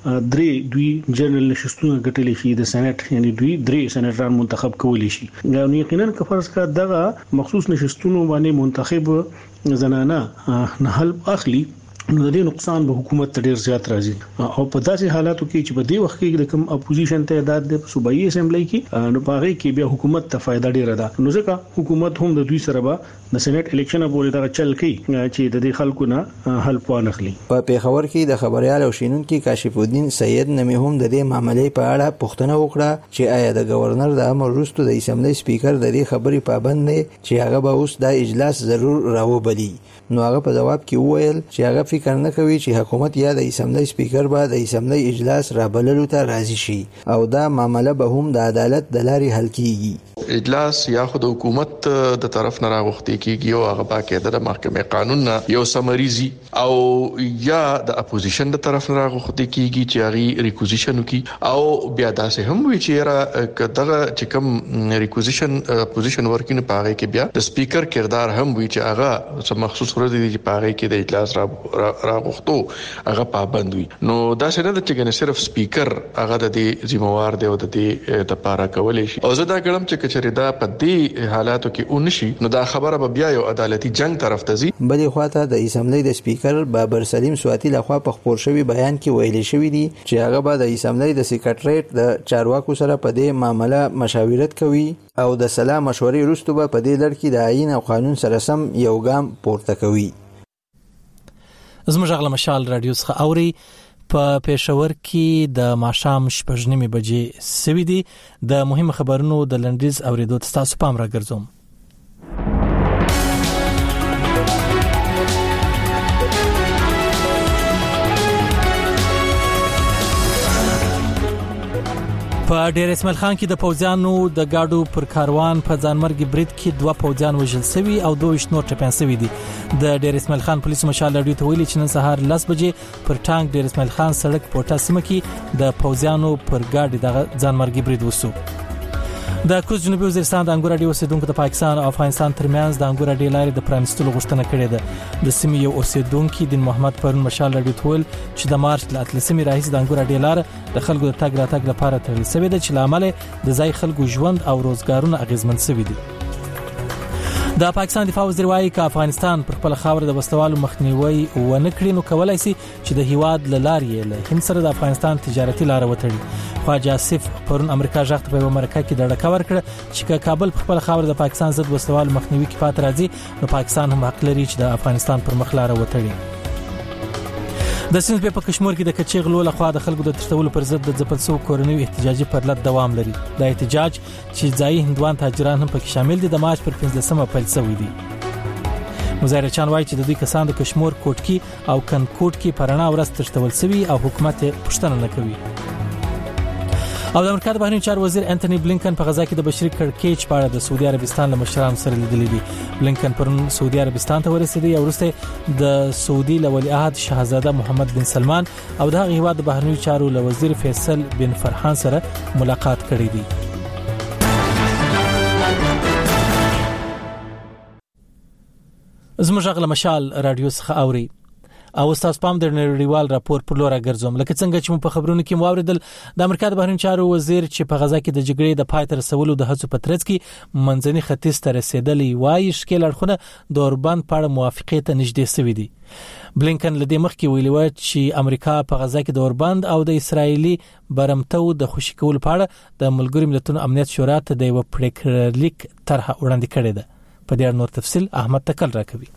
درې دوی جنرال نشستونه ګټلې شي د سېنات یعنی دوی درې سېناتران منتخب کولی شي. نو یقینا که فرض کا دغه مخصوص نشستونه باندې منتخب زنانه نه حل اخلي نو د دې نقصان به حکومت ته ډیر زیات راځي او په داسې حالاتو کې چې په دې وخت کې د کوم اپوزیشن تعداد د صوبایي اسمبلی کې نو په هغه کې بیا حکومت ته فائدہ ډیر ده. نو ځکه حکومت هم د دوی سره به د سېنات الیکشن پورې دا چل کوي چې د دې خلکو نه حل پوانخلي. په پېښور کې د خبريال او شینونکو کاشف الدین سید نمی هم د دې معاملې په اړه پوښتنه وکړه چې آیا د گورنر د امر وروسته د اسمبلی سپیکر د دې خبرې پابند دی چې هغه به اوس د اجلاس ضرور راوبلي. نو هغه په جواب کې وویل چې هغه فکر نه کوي چې حکومت یا د اسمبلی سپیکر به د اسمبلی اجلاس رابللو ته راضي شي او دا معاملې به هم د عدالت د لارې حل کیږي. اجلاس یا خود حکومت د طرف نه راغوښتي کیږي او هغه باقاعده د محکمې قانون نه یو سمریزي او یا د اپوزیشن د طرف نه راغوښتي کیږي چې هغه ریکوزیشن وکي او بیا داسې هم وی چې را کداغه چې کوم ریکوزیشن اپوزیشن ورکینه پاره کې بیا د سپیکر کردار هم وی چې هغه سم مخصوص ورته دي چې پاره کې د اجلاس راغوښتو هغه پابند وي. نو داسې نه د چې صرف سپیکر هغه د دې ذمہوار دی او د دې د پاره کولای شي او زه دا ګڼم چې چریدا په دې حالاتو کې اونشي نو دا خبره به بیا یو عدالتي جنگ طرف ته ځي. بلې خواته د اسمبلی د سپیکر بابر سلیم سواتی لخوا په خبر شوی بیان کې ویل شوی دی چې هغه به د اسمبلی د سیکریټریټ د چارواکو سره په دې معاملې مشاورت کوي او د سلا مشورې وروسته به په دې لړ کې د آئین او قانون سره سم یو ګام پورته کوي. زموږ غل مشال رادیو څخه اوري په پېښور کې د ماښام 8:30 بجې سوي دي. د مهم خبرونو د لنډیز اوریدو تاسو پام راګرځوم. په ډیر اسماعیل خان کې د پوځیانو د گاډو پر کاروان په ځانمرګي برید کې 2 پوځیان وژل شوي او 2 نور ټپيان شوي دي. د ډیر اسماعیل خان پولیسو مشال رادیو ته ویلي چې نن سهار 10 بجې پر ټانک ډیر اسماعیل خان سړک پورټا سیمه کې د پوځیانو پر گاډي د ځانمرګي برید وسو. د کوز جنوبي وزیرستان د انګور اډې اوسیدونکو د پاکستان او افغانستان ترمنځ د انګور اډې لارې د پرانستلو غوښتنه کړې ده. د سیمې یو اوسیدونکو دین محمد پرون مشال رادیو ته ویل چې د مارچ ل 13 راهیسې د انګور اډې لار د خلکو د تګ راتګ لپاره تړل شوې ده چې لامل د ځای خلکو ژوند او روزګارونه اغیزمن شوي دي. د پاکستان دفاع وزیر وايي چې افغانستان پر خپل خاور د وسلوالو مخنیوي ونه کړي نو کولای شي چې د هیواد لارې له هند سره د افغانستان تجارتي لار وتړي. خواجه آصف پرون امریکا ژغت په امریکا کې د ډکا ورکړه چې کابل پر خپل خاور د پاکستان ضد وسلوالو مخنیوي کې پات راځي نو پاکستان هم حق لري چې د افغانستان پر مخ لار وتړي. د سیند په کشمیر کې د کچېغلو لخوا د خلکو د ترتولو پر ضد د ځپل سو کورنۍ احتجاجي پرلط دوام لري. د احتجاج چې ځای هندوان تاجران هم پکې شامل دي د مارچ پر 15مه پیل شوی دی. مظاهرچیان وایي چې د دوی کسان د کشمیر کوټکی او کنکوټ کې پرانا ورځ ترتول شوی او حکومت پښتنه نه کوي. او د امریکا د بهرنیو چارو وزیر انټونی بلینکن په غزا کې د بشري کړکېچ په اړه د سعودي عربستان له مشرانو سره لیدلي دي. بلینکن پرون سعودي عربستان ته ورسېدی او وروسته د سعودي ولی عهد شاهزاده محمد بن سلمان او د هغه هیواد د بهرنیو چارو له وزیر فیصل بن فرحان سره ملاقات کړی دی. زموږ غل مشال رادیو څخه اوري او تاسو پام د نړیوال راپور پر لور راګرځوم. لکه څنګه چې په خبرونو کې موریدل د امریکا د بهرنیو چارو وزیر چې په غزا کې د جګړې د پای تر رسولو د هڅو په ترڅ کې منځني ختیځ ته رسیدلې وایي شکل اړخونه د اوربند په اړه موافقه ته نږدې شوي دي. بلینکن لدې مخکې ویلي و چې امریکا په غزا کې د اوربند او د اسرایلی برمتو د خوشی کول په اړه د ملګرو ملتونو امنیت شورا ته د یو پریکړلیک طرح وړاندې کړې ده. په دې اړه نور تفصیل احمد تکل راکوي.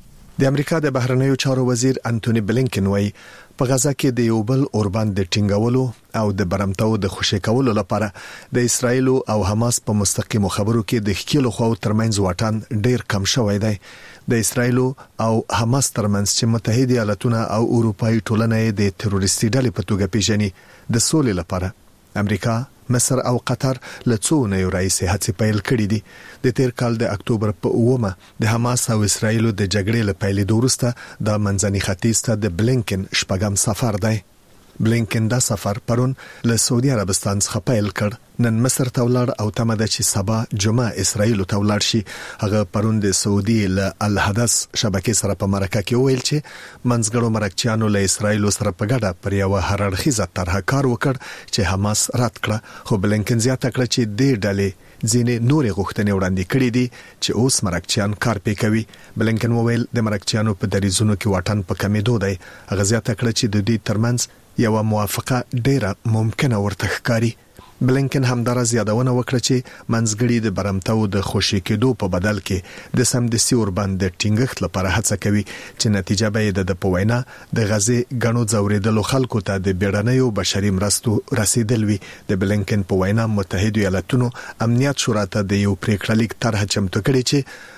د امریکا د بهرنیو چارو وزیر انټونی بلینکن وايي په غزا کې د یو بل اوربند د ټینګولو او د برمتو د خوشی کولو لپاره د اسرایل او حماس په مستقیمو خبرو کې د خکیلو خو ترمنځ واټن ډیر کم شوی دی. د اسرایل او حماس ترمنځ چې متحده ایالاتونه او اروپאי ټولنه د تروریستي ډلې په توګه پیژني د سولې لپاره امریکا، مصر او قطر له څو نه رئیسې هڅې پیل کړې دي. د تیر کال د اکتوبر په 9 د حماس او اسرایل د جګړې له پیلېدو وروسته د منځني ختیځ ته د بلینکن شپږم سفر دی. بلینکن دا سفر پرون له سعودي عربستان څخه پیل کړ. نن مصر ته ولاړ او تمه ده چې سبا جمعه اسرایل ته ولاړ شي. هغه پرون د سعودي له الحدث شبکې سره په مرکه کې ویل چې منځګړو مرکچیانو له اسرایل سره په ګډه پر یو هررخیزه طرح کار وکړ چې حماس رد کړه. خو بلینکن زیاته کړه چې د ډلې ځینې نورې غوښتنې وړاندې کړې دي چې اوس مرکچیان کار پې کوي. بلینکن وویل د مرکچیانو په دریزونو کې واټن په کمیدو دی. هغه زیاته کړه چې د دې ترمنځ یو موافقه ډیره ممکنه ورته ښکاري. بلینکن همدارا زیادونه وکړه چې منځګړي د برمتو د خوشی کېدو په بدل کې د سمدستي اوربند د ټینګښت لپاره هڅه کوي چې نتیجه به د پوینا د غزې غنو ځوریدلو خلکو ته د بیړنیو بشري مرستو رسیدل وي. د بلینکن په وینا متحده ایالاتونو امنیت شورا ته د یو پریکړلیک طرح چمتو کړي چې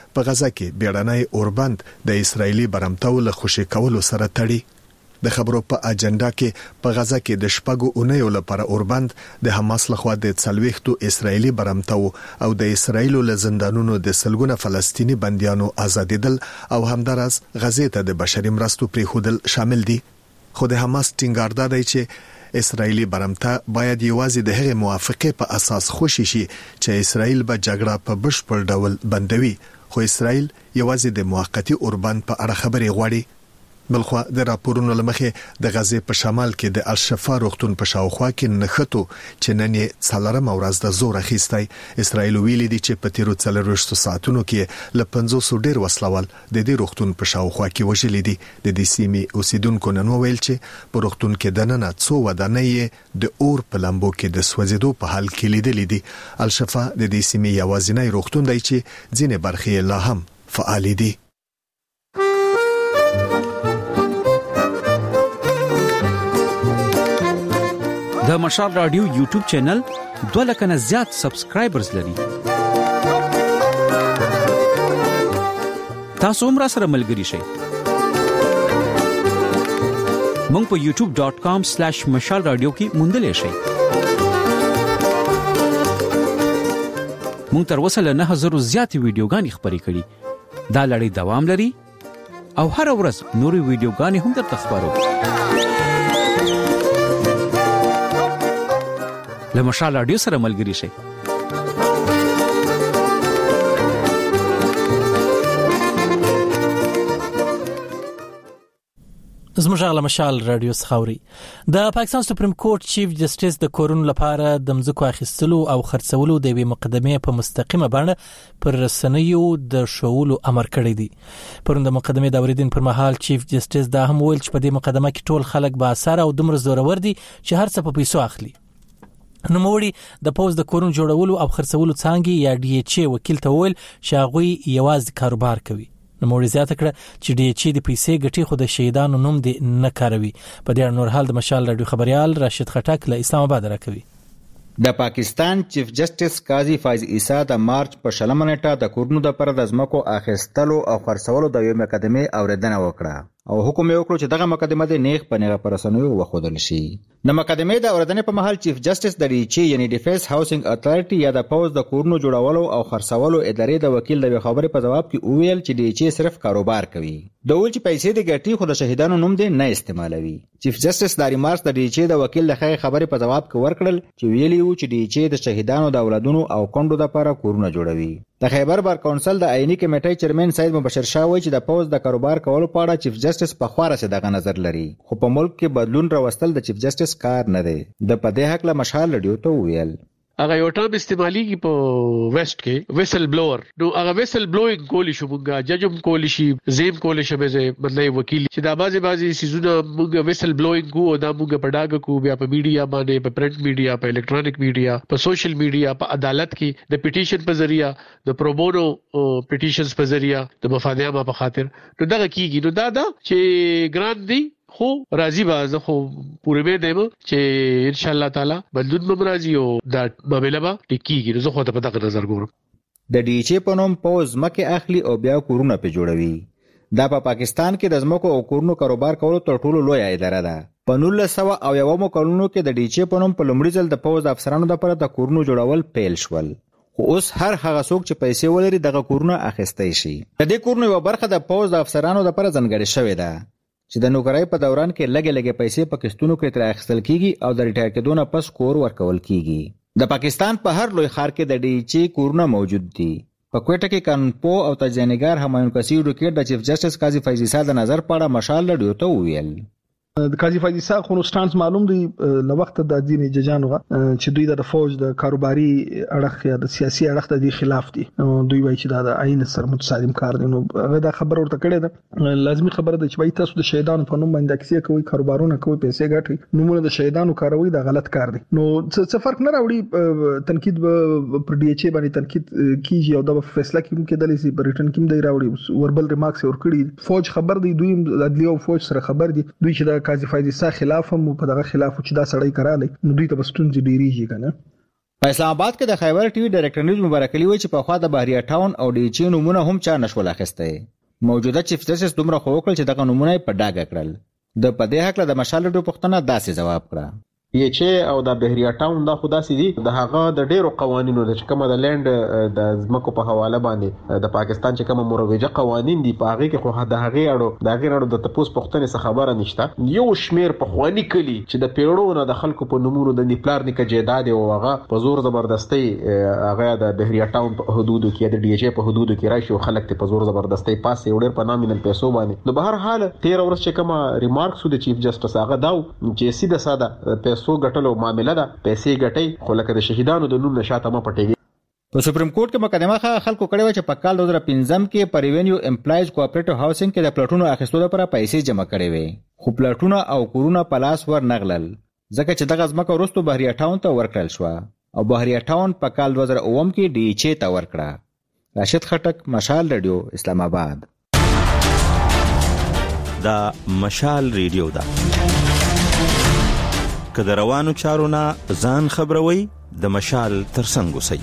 په غزا کې بیړنۍ اوربند د اسرایلی برمتو له خوشی کولو سره تړي. د خبرو په اجنډا کې په غزا کې د شپږو اونیو لپاره اوربند د حماس لخوا د 40 اسرایلی برمتو او د اسرایلو له زندانونو د سلګونه فلسطینی بنديانو آزادیدل او همدارس غزې ته د بشري مرستو پریښودل شامل دي. خو د حماس ټینګار دی چې اسرایلی برمته باید یوازې د هغې موافقه په اساس خوشی شي چې اسرایل به جګړه په بشپړ ډول بندوي، خو اسرایل یوازې د موقتی اوربند په اړه خبرې غواړي. بلخوا د راپورونو لمخې د غزې په شمال کې د الشفا روغتون په شاوخوا کې نښتو چې نن یې څلورم ورځ د زور اخیستی. اسرایل ویلي دي چې په تیرو 40 ساعتونو کې له 500 ډیر وسلوال د دې روغتون په شاوخوا کې وژلي دي. د دې سیمې اوسیدونکو نن ویل چې په روغتون کې دننه څو ودانۍ د اور په لمبو کې د سوځېدو په حال کې لیدلې دي. الشفا د دې سیمې یوازینی روغتون دی چې ځینې برخې لا هم فعال دي. د مشال رادیو یوټیوب چینل 2 لک نه زیات سبسکرایبرز لري. تاسو هم را سره ملګري شئ. مونږ په youtube.com/مشال رادیو کې موندلې شئ. مونږ تر اوسه له 9000 زیات ویډیوګانې خپرې کړې. دا لړۍ دوام لري او هر ورځ نورې ویډیوګانې هم درته خبرو. له مشال رادیو سره ملګري شئ. زموږ غلا مشال رادیو خاوري. د پاکستان سپریم کورټ چیف جسټس د کورونو لپاره د مځکو اخیستلو او خرڅولو د وی مقدمه په مستقیمه باندې پر رسنیو د شوولو امر کړی دی. پرونده مقدمه د اوریدین پر مهال چیف جسټس دا هم ویل چې په دې مقدمه کې ټول خلک با اثر او دمر زورور دي چې هر څه په پیسو اخلي. نوموړي د پوز د کورونو جوړولو او خرڅولو څنګه یا ډي ایچ وکیل ته ویل چې هغه یوازې کاروبار کوي. نوموړي زیاته کړه چې ډي ایچ د پیسې ګټي خو د شهیدانو نوم دې نه کاروي. په دې نور حال د مشال رادیو خبريال راشد خټک له اسلام آباد راکوي. د پاکستان چیف جسټس قاضي فایز عیسی د مارچ په 16 نیټه د کورونو د پر د ځمکو اخیستلو او خرڅولو د یو مقدمه اوریدنه وکړه او حکم یې وکړ چې دغه مقدمه د نیغ په نیغه پرسنوي وخدل شي. د مقدمه د اوریدنې په محل چیف جسټس د ډي ایچ یعنی ډیفنس هاوسینګ اتھارټي یا د پوز د کورونو جوړولو او خرڅولو ادارې د وکیل د خبرې په جواب کې ویل چې ډي ایچ صرف کاروبار کوي. د ول چې پیسې د ګټي خو د شهیدانو نوم دې نه استعمالوي. چیف جسټس د ریمارکس د ډي ایچ د وکیل د خبرې په جواب کې ورکړل چې ویلي وو چې ډي ایچ د شهیدانو د اولادونو او کندو د لپاره کورونه جوړوي. د خیبر بار کونسل د آئینی کمیټې چیرمن سید مبشر شاه وایي چې د پوز د کاروبار کولو په اړه چیف جسټس په خواره څه دغه نظر لري، خو په ملک کې بدلون راوستل د چیف جسټس کار نه دی. د پدې حق له مشال رادیو ته ویل هغه یو ټرم استعمالي کی په ویسټ کې ویسل بلوور. نو هغه ویسل بلوینګ کولی شو مونږه ججم کولی شي زیم کولی شي به مطلب وکیل چې دا بازي سيزونه مونږه ویسل بلوینګ کو او دا مونږه پډاګه کو بیا په میډیا باندې په پرنٹ میډیا په الکترونیک میډیا په سوشل میډیا په عدالت کې د پټیشن په ذریعہ د پروبونو پټیشنز په ذریعہ د مفادیه په خاطر نو دا کیږي. نو دا چې ګران دی خو راضی باز خو پوره به دیم چې ان شاء الله تعالی بدلون ممراضی او دا مبلبا ټکیږي. زه خو ته په دغه نظر ګورم. د ډي ایچ په نوم پوز مکه اخلي او بیا کورونه په جوړوي. دا په پاکستان کې د ځمکو او کورونو کاروبار کولو تر ټولو لوی اداره ده. په 1900 کلونو کې د ډي ایچ په نوم په لومړي ځل د پوز افسرانو لپاره د کورونو جوړول پیل شول. خو اوس هر هغه څوک چې پیسې ولري دغه کورونه اخیستای شي. د دې کورونو یو برخه د پوز د افسرانو لپاره ځانګړې شوې ده چې د نوکرۍ په دوران کې لګې پیسې په قسطونو کې تر اخیستل کیږي او د ریټایر کېدو نه پس کور ورکول کیږي. د پاکستان په هر لوی ښار کې د ډي ایچ کورونه موجود دي. په کوټه کې قانونپو او تجزیه‌نګار همایون کسی ډوکیټ د چیف جسټس قاضي فیض عیسی د نظر په اړه مشال رادیو ته ویل د قاضي فیض عیسی خو سټانس معلوم دی ل وخت د دین ججانو چې دوی د فوج د کاروباري اړخ یا د سیاسي اړخ د خلاف دي. دوی وایي چې دا عین سره متصادم کار دی. نو هغه دا خبر ورته کړی ده. لازمي خبره ده چې وایي تاسو د شهیدانو په نوم باندې کیسه کوي، کاروبارونه کوي، پیسې ګټي، نومونه د شهیدانو کاروي، دا غلط کار دی. نو څه فرق نه راوړي. تنقید پر ډي ایچ باندې تنقید کیږي او دا فیصله کوي کېدلی سي پر ریټن کې دی راوړي. وربل ریمارکس ورکړي. فوج خبر دی، دوی عدلیه او فوج سره خبر دي. دوی چې دا قاضي فیض عیسی خلاف هم په دغه خلاف چې دا سړی کراله نو دوی ته بستون ډیریږي کنه. په اسلام آباد کې د خیبر ټي وي ډایرکټر نیوز مبارک علي وایي چې په خوا د بحریه ټاون او ډي چي نمونه هم چا نشول اخیسته. موجوده چیف جسټس دومره خو وکړل چې دغه نمونه په ډاګه کړل. د پدې حق له د مشال رډیو پښتنه داسې جواب کړه. چې او د بحریه ټاون دا خدا سي دي د هغه د ډیرو قوانینو د کومه د لند د زمکو په حواله باندې د پاکستان چې کومه مروجه قوانین دي په هغه کې خو د هغه اړو د تپوس پښتنې څخه خبره نشته. یو شمیر په خواني کلی چې د پیړونو د خلکو په نمونه د نیپلار نیکه جیداد او هغه په زور زبردستي هغه د بحریه ټاون په حدودو کې د ډي ایچ په حدودو کې راشي او خلک ته په زور زبردستي پاسې وړ په نامینل پیسو باندې. نو به هر حال 13 ورځ چې کومه ریمارکس د چیف جسټس هغه داو چې سیده ساده سو غټلو معاملې ده پیسې غټي خو لکه د شهیدانو د نوم نشاته ما پټيږي. په سپریم کورټ کې مقدمه خلکو کړې و چې په کال 2015 کې پر ریونیو امپلایز کوآپریټیو هاوسینګ کې د پلاټونو اخیستلو لپاره پیسې جمع کړې وې خو پلاټونه او کورونه په لاس ور نغلل ځکه چې دغه ځمکه وروسته بحریه ټاون ته ورکړل شو او بحریه ټاون په کال 2009 کې ډي ایچ ته ورکړه. راشد خټک، مشال رادیو، اسلام آباد. دا مشال رادیو ده که د روانو چارونه ځان خبروي د مشال ترڅنګ اوسئ.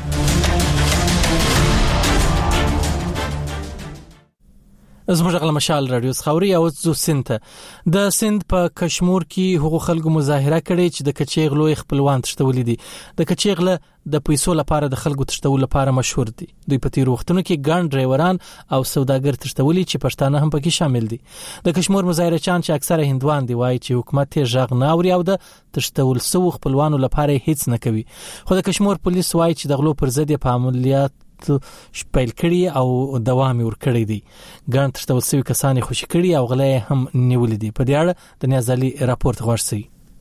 زموږ غل مشال رادیو خوري او زو سنت د سند په کشمیر کې حقوق خلکو مظاهره کړې چې د کچېغلو خپلوان تشتولې دي. د کچېغله د پیسو لپاره د خلکو تشتول لپاره مشهور دي. دوی په تیر وختونو کې ګان ډرایوران او سوداګر تشتولي چې پښتانه هم پکې شامل دي. د کشمیر مظاهره چان چې اکثره هندوان دی وایي چې حکومت یې ژغ ناوري او د تشتول سو خپلوانو لپاره هیڅ نه کوي. خو د کشمیر پولیس وایي چې د غلو پر ضد په عملیات شپیل کړي او دوام ورکړي دي. ګان تشتول سوي کسان خوشی کړي او غلې هم نیولې دي. په دې اړه د نیازالي راپورټ غوښتي.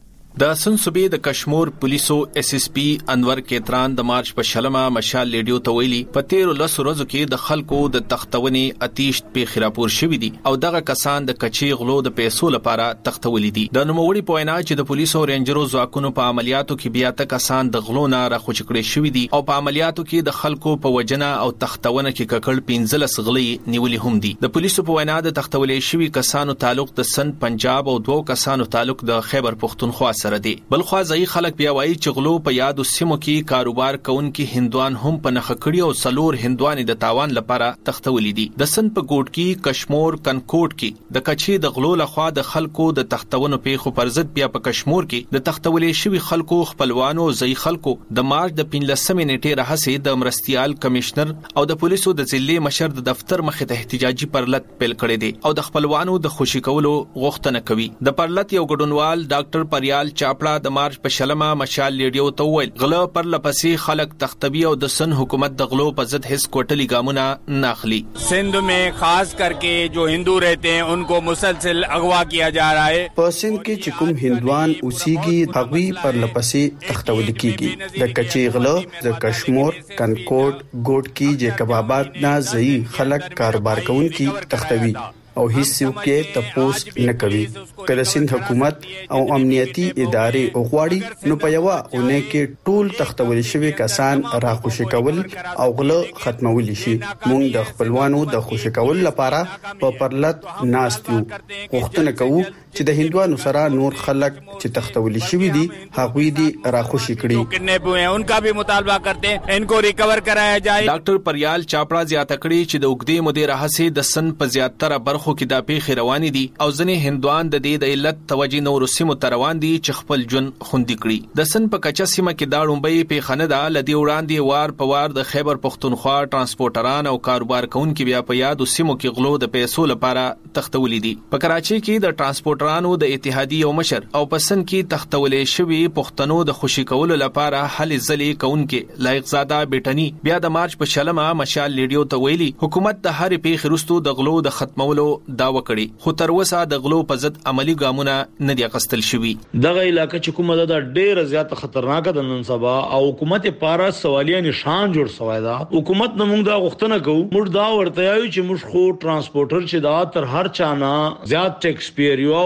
د سن صوبې د کشمیر پولیسو اس اس پی انور کیتران د مارچ په شلمه مشال لیډیو ته ویلي په 13 ورځو کې د خلکو د تختونې آتیش په خلاپور شوې دي او دغه کسان د کچې غلو د پیسو لپاره تختولې دي. د نوموړي په وینا چې د پولیسو رینجرو ځواکونو په عملیاتو کې بیا ته کسان د غلو نه راخوچ کړي شوې دي او په عملیاتو کې د خلکو په وجنه او تختونه کې ککړ 15 غلې نیولې هم دي. د پولیسو په وینا د تختولې شوي کسانو تعلق د سن پنجاب او 2 کسانو تعلق د خیبر پختونخوا سره دي. بلخوا ځای خلک بیا وایي چې غلو په یادو سیمو کې کاروبار کوونکي هندوان هم په نخ کړي او سلور هندوان د تاوان لپاره تختولې دي. د سن په ګوټ کې کشمیر کنکوټ کې د کچې د غلو لخوا د خلکو د تختونو پیښو پر ضد بیا په کشمیر کې د تختولې شوی خلکو خپلوانو ځای خلکو د مارچ د 15 نیټې راهسي د مرستيال کمشنر او د پولیسو د ضلع مشر د دفتر مخې ته احتجاجي پرلط پیل کړی دی او د خپلوانو د خوشی کولو غوښتنه کوي. د پرلط یو ګډونوال ډاکټر پریال چاپړه د مارچ په شلمه مشال لیډیو ته ویل غلو پر لپسې خلک تختبی او د سن حکومت د غلو په ضد هیڅ کوټلی ګامونه ناخلی. सिंध में खास करके जो हिंदू रहते हैं उनको मुसलसल अगवा किया जा रहा है. په सिंध کې چې کوم هندوان اوسېږي هغوی پر لپسې تختول کیږي. د کچې غلو د کشمیر کنکوټ ګوټ کې چې کبابات نه ځای خلک کاروبار کوونکي تختوي او هیڅ څوک یې تپوس نه کوي. کله سند حکومت او امنیتي ادارې غواړي نو په یو اونۍ کې ټول تختول شوی کسان راخوشي کول او غلو ختمول شي. موږ د خپلوانو د خوشي کول لپاره په پرلط ناستو غوښتنه کوو چې د هندوانو سره نور خلک چې تختول شوی دي هغوی دي راخوشي کړي. किडनैप हुए हैं उनका भी मुतालबा करते हैं इनको रिकवर कराया जाए. ډاکټر پریال چاپړه زیاته کړی چې د وګړي مدیر راهسي د سن په زیاتره برخو کې د پیښې روانې دي او ځنې هندوان د دې د علت توجه نور سیمو ته روان دي چې خپل جون خوندي کړي. د سن په کچا سیمه کې دا لومبۍ پیښه ده لدی وړاندې وار په وار د خیبر پختونخوا ترانسپورټران او کاروبار کوونکي بیا په یادو سیمو کې غلو د پیسو لپاره تختولې دي. په کراچي کې د ترانسپورټرانو د اتحادیې او مشر او په سن کې تختولې شوی پښتنو د خوشي کولو لپاره حل ځلې کوونکي لایق زاده بیٹنی بیا د مارچ په شلمه مشال لیډیو ته ویلي حکومت د هر پیښې وروسته د غلو د ختمولو دا وکړي خو تر اوسه د غلو په ضد عملی ګامونه نه دي اخیستل شوي. دغه علاقې چې کومه ده ډېر زیات خطرناک ده نن سبا او حکومت لپاره سوالیه نشان جوړ شوی ده. حکومت نه موږ دا غوښتنه کوو موږ دا ورته یو چې موږ خو ترانسپورټر چې دا تر هر چانه زیات ټیکس پیریو او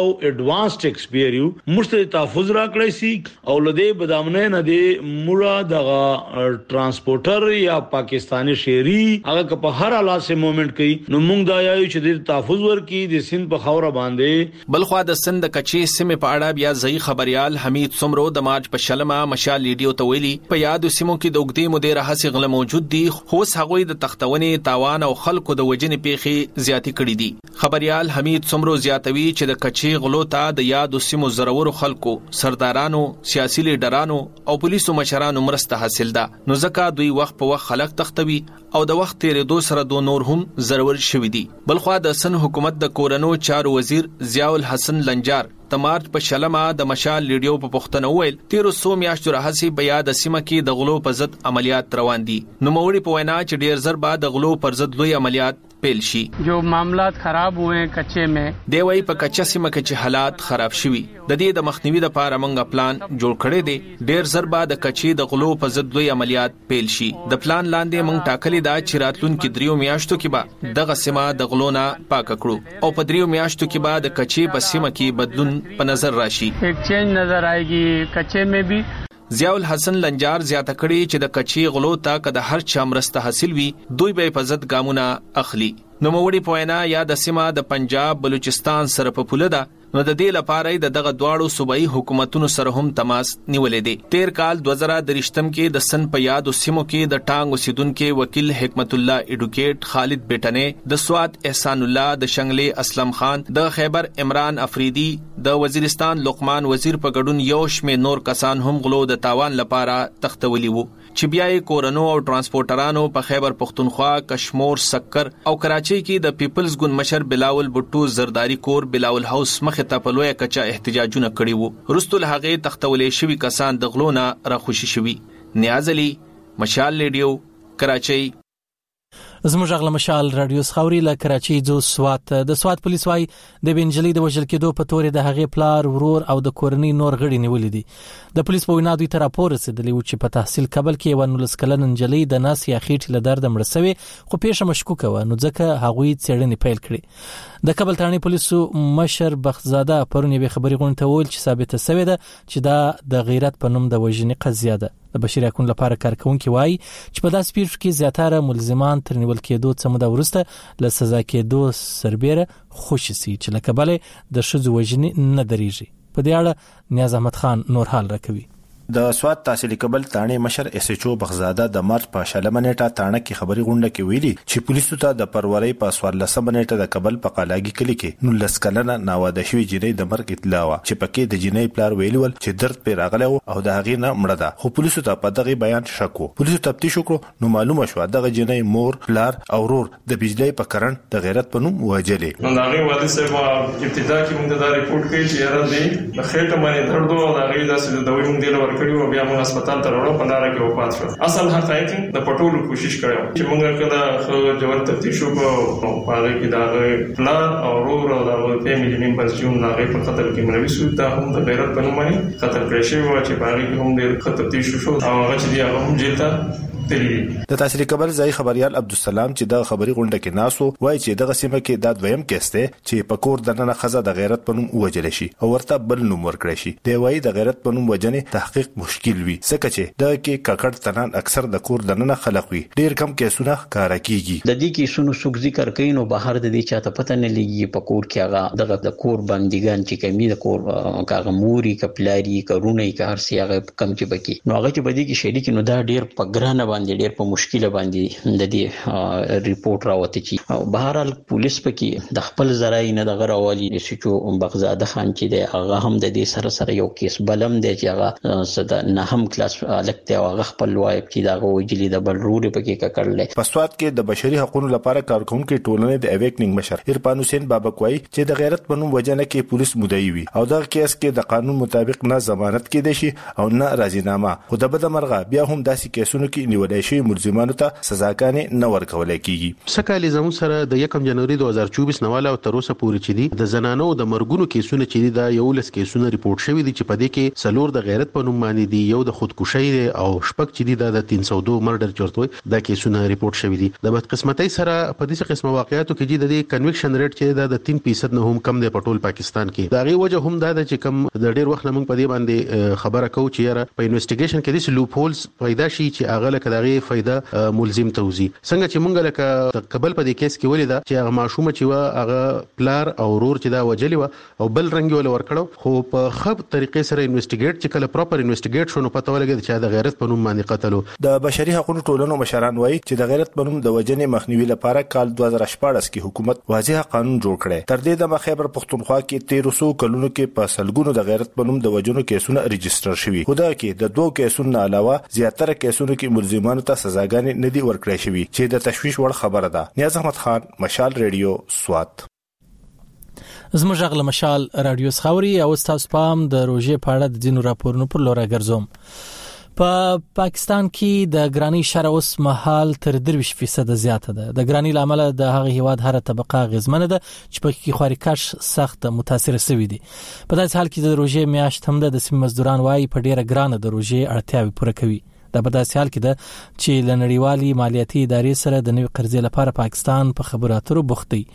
ایڈوانس ټیکس پیئر یو مشته تحفظ راکړی سي او لدې بدامنه نه دی مولا دغه ترانسپورټر یا پاکستانی شهري هغه په هر حالت سه موومېنټ کوي نو موږ دا یایو چې د تحفظ ورکی د سند په خوره باندې. بلخوا د سند کچي سیمه په اړه بیا ځای خبريال حمید سمرو د مارچ په شلمه مشال لیډیو ته ویلي په یادو سیمو کې د وګړي مدیر حسي غل موجود دي خو هغوی د تختونې تاوان او خلکو د وجنې پیخي زیاتی کړي دي. خبريال حمید سمرو زیاتوي چې د کچي غلو ته د یادو سیمو زرور خلکو سردارانو سیاسي لیډرانو او پولیسو مشرانو مرسته حاصل ده نو ځکه دوی وخت په وخت خلک تختوي او د وخت تیرېدو سره دو نور هم ضرور شوي دي. بلخوا د سن حکومت د کورنو چارو وزیر ضیاء الحسن لنجار د مارچ په شلمه د مشال لیډیو په پښتنو ویل 1300 میاشتو راهسي بیا د سیمه کې د غلو په ضد عملیات روان دي. نو موري په وینا چې ډیر زر بعد د غلو پر ضد لوی عملیات پیل شي. جو معاملات خراب ہوئے کچے میں دی وای په کچا سیمه کې چې حالات خراب شوي د دې د مخنیوي لپاره موږ پلان جوړ کړی دی. ډیر زر بعد د کچې د غلو په ضد لوی عملیات پیل شي. د پلان لاندې موږ ټاکلي دا چې راتلونکو 3 میاشتو کې به دغه سیمه د غلو نه پاک کړو او په 3 میاشتو کې به د کچې په سیمه کې بدلون په نظر راشي. ایک چینج نظر آئے گی کچے میں بھی. ضیاء الحسن لنجار زیاته کړي چې د کچې غلو ته که د هر چا مرسته حاصل وي دوی به په ضد ګامونه اخلي. نو موړي پوینا یا د سیمه د پنجاب بلوچستان سره په پوله ده نو د دې لپاره د دغه دواړو صوبایي حکومتونو سره هم تماس نیولې دي. تیر کال 2023 کې د سن په یادو سیمو کې د ټانګ اوسیدونکو وکیل حکمت الله ایډوکیټ خالد بیٹنه د سوات احسان الله د شنګلې اسلم خان د خیبر عمران افریدي د وزیرستان لقمان وزیر په ګډون یو شمېر نور کسان هم غلو د تاوان لپاره تختولی وو چې بیا یې کورنو او ترانسپورټرانو په خیبر پختونخوا کشمور سکر او کراچي کې د پیپلز ګوند مشر بلاول بټو زرداری کور بلاول هاوس مخه ته په لوی کچا احتجاجونه کړي وو. رستل هغه تختولې شوی کسان د غلو نه راخوشي شوی. نیاز علي مشال لیډیو کراچي. زموږ غل مشال رادیو خوري له کراچي جو سوات د سوات پولیس وايي د بنجلي د وژل کېدو په تورې د هغې پلار ورور او د کورنۍ نور غړي نیولې دي. د پولیس په وینا دوی ته راپور رسیدلی و چې په تحصیل کابل کې یو 19 کلن نجلۍ د ناس یا خېټې له درد مړه شوې خو پیښه مشکوکه و نو ځکه هغوی څېړنې پیل کړې. د کابل ترانې پولیسو مشر بختزاده پرون یې خبري غونډه ویل چې ثابته شوې ده چې دا د غیرت په نوم د وژنې قضیه ده. د بشري حقوقو لپاره کارکونکو وایي چې په داس پیښو کې زیاتره ملزمان تر نیول کېدو څه موده وروسته له سزا کېدو سربېره خوشي سي چې له کبله د شذ وژنې نه درېږي. په دې اړه نیاز احمد خان نور حال راکوي. د سوات تحصیل کابل تانه مشر اس ایچ او بغزاده د مارچ په شلمه نیټه تانه کې خبري غونډه کې ویلي چې پولیسو ته د پروري په 14 نیټه د کابل په قلاګي کلی کې 19 کلنه ناواده شوی جنې د مرګ اطلاع وا چې پکې د جنې پلار ویلول چې درد پر راغله او د هغې نه مړه ده خو پولیسو ته په دغه بیان شکو. پولیسو تفتیش وکړو نو معلومه شو دغه جنې مور پلار او ورور د بجلی په کرنټ د غیرت په نوم وجلې. نو هغه واده سره ابتدا کې موږ دا ریپورت کړی چې یاره دې د خېټه باندې درد او هغه داسې د دوی موږ دی لور کړی او بیا موږ هسپتال ته وروړو په لاره کې وفات شو. اصل حقایق د پټولو کوشش کړو چې موږ کله جوړ تفتیش وکړو په هغه کې دا پلان او ورور او د فیملی ممبرز چې موږ هغه په خطر کې ملوي شو دا هم د غیرت په نوم باندې خطر کړی شو چې په هغه کې هم د خطر تفتیش شو او هغه چې دی هغه هم جیلته د تحصیل کابل ځای خبريال عبدالسلام چې د خبري غونډه کې ناسو وایي چې دغه سیمه کې د دویم کیس دی چې په کور دننه خزه د غیرت په نوم وجل شي او ورته بل نوم ورکړي شي. دی وایي د غیرت په نوم وجنې تحقیق مشکل وي ځکه چې د کې ککړ تنان اکثر د کور دننه خلق وي ډیر کم کیسونه کار کیږي. د دې کیسونو څوک ذکر کوي نو بهر د دې چاته پته نه لګي په کور کې هغه دغه د کور بندګان چې کمی د کور کاغه موري کپلاری کارونه کې هر سی هغه کم چې بکی نو هغه چې بدی کې شریک نو دا ډیر په ګرانه باندې ډیر په مشکل باندې د دې ریپورت راوته چې او بهرال پولیس پکې د خپل ذرای نه د غراوالي سچو بغزاده خان چې د هغه هم د دې سره یو کیس بلم دی چې هغه صدا نه هم کلاس الکته هغه خپل وایب چې دا وجلی د بل رور پکې کړل. په سوات کې د بشري حقوقو لپاره کارکونکو ټولنې د اویکننګ مشر عرفان حسین بابکوي چې د غیرت په نوم وجنه کې پولیس مدعي وي او دا کیس کې د قانون مطابق نه ضمانت کېدې شي او نه راضینامه خو د بده مرغه بیا هم داسې کیسونو کې نیول نیولای شي ملزمانو ته سزاګانې نه ورکول کیږي. سکهالی زموږ سره د 1 جنوري 2024 نواله او تر اوسه پورې چې دي د زنانو د مرګونو کیسونه چې دي دا 11 کیسونه ریپورت شوی دي چې په دې کې سلور د غیرت په نوم باندې دي، یو د خودکشي او شپږ چې دي د 302 مرډر چورتوي دا کیسونه ریپورت شوی دي. د بدقسمتۍ سره په دې قسمه واقعیاتو کې د کنویکشن ریټ چې دا د 3% نه هم کم دی په ټول پاکستان کې. دا غي وجه هم دا چې کم د ډیر وخت موږ په دې باندې خبره کوو چې یاره په انویسټیګیشن کې د لوپ هولز پیدا شي چې هغه لکه دغه فائدہ ملزم توزي. څنګه چې موږ لکه قبل په دې کیس کې ولیدا چې هغه ماشومه چې وا هغه پلار او رور چې دا وجلی و او بل رنګ ول ورکړو، خو په خب طریقې سره انویسټیګیټ چې کله پراپر انویسټیګیټ شونه پته ولګي چې د غیرت په نوم باندې قتلو. د بشري حقوقو ټولنو مشران وایي چې د غیرت په نوم د وجنې مخنیوي لپاره کال 2014 کې حکومت واضح قانون جوړ کړی. تر دې د خیبر پختونخوا کې 1300 کلونو کې په سلګونو د غیرت په نوم د وجنو کیسونه ريجستره شوي. خدا کې د 2 کیسونو علاوه زیاتره کیسونو کې ملزمانو ته سزاګانې نه دي ورکړې شوي چې د تشویش وړ خبره ده. نیاز احمد خان، مشال ریډیو، سوات. زموږ غل مشال رادیو خاوري او تاسو پام د روزې په اړه د دینو راپورونو پر لور ګرځوم. په پاکستان کې د ګرانی شرع اوس مهال تر 30% زیاته ده. د ګرانی لامل د هغه هیواد هر طبقه غزمنه ده چې په کې خوريکش سخت متاثر شوی دي. په داسې حال کې د روزې میاشت هم د سیمه مزدوران وايي په ډیره ګرانه د روزې اړتیاوي پوره کوي. دا په داسې حال کې ده چې لنړیوالي مالیاتي ادارې سره د نوې قرضې لپاره پاکستان په خبرو اترو بوخت دی.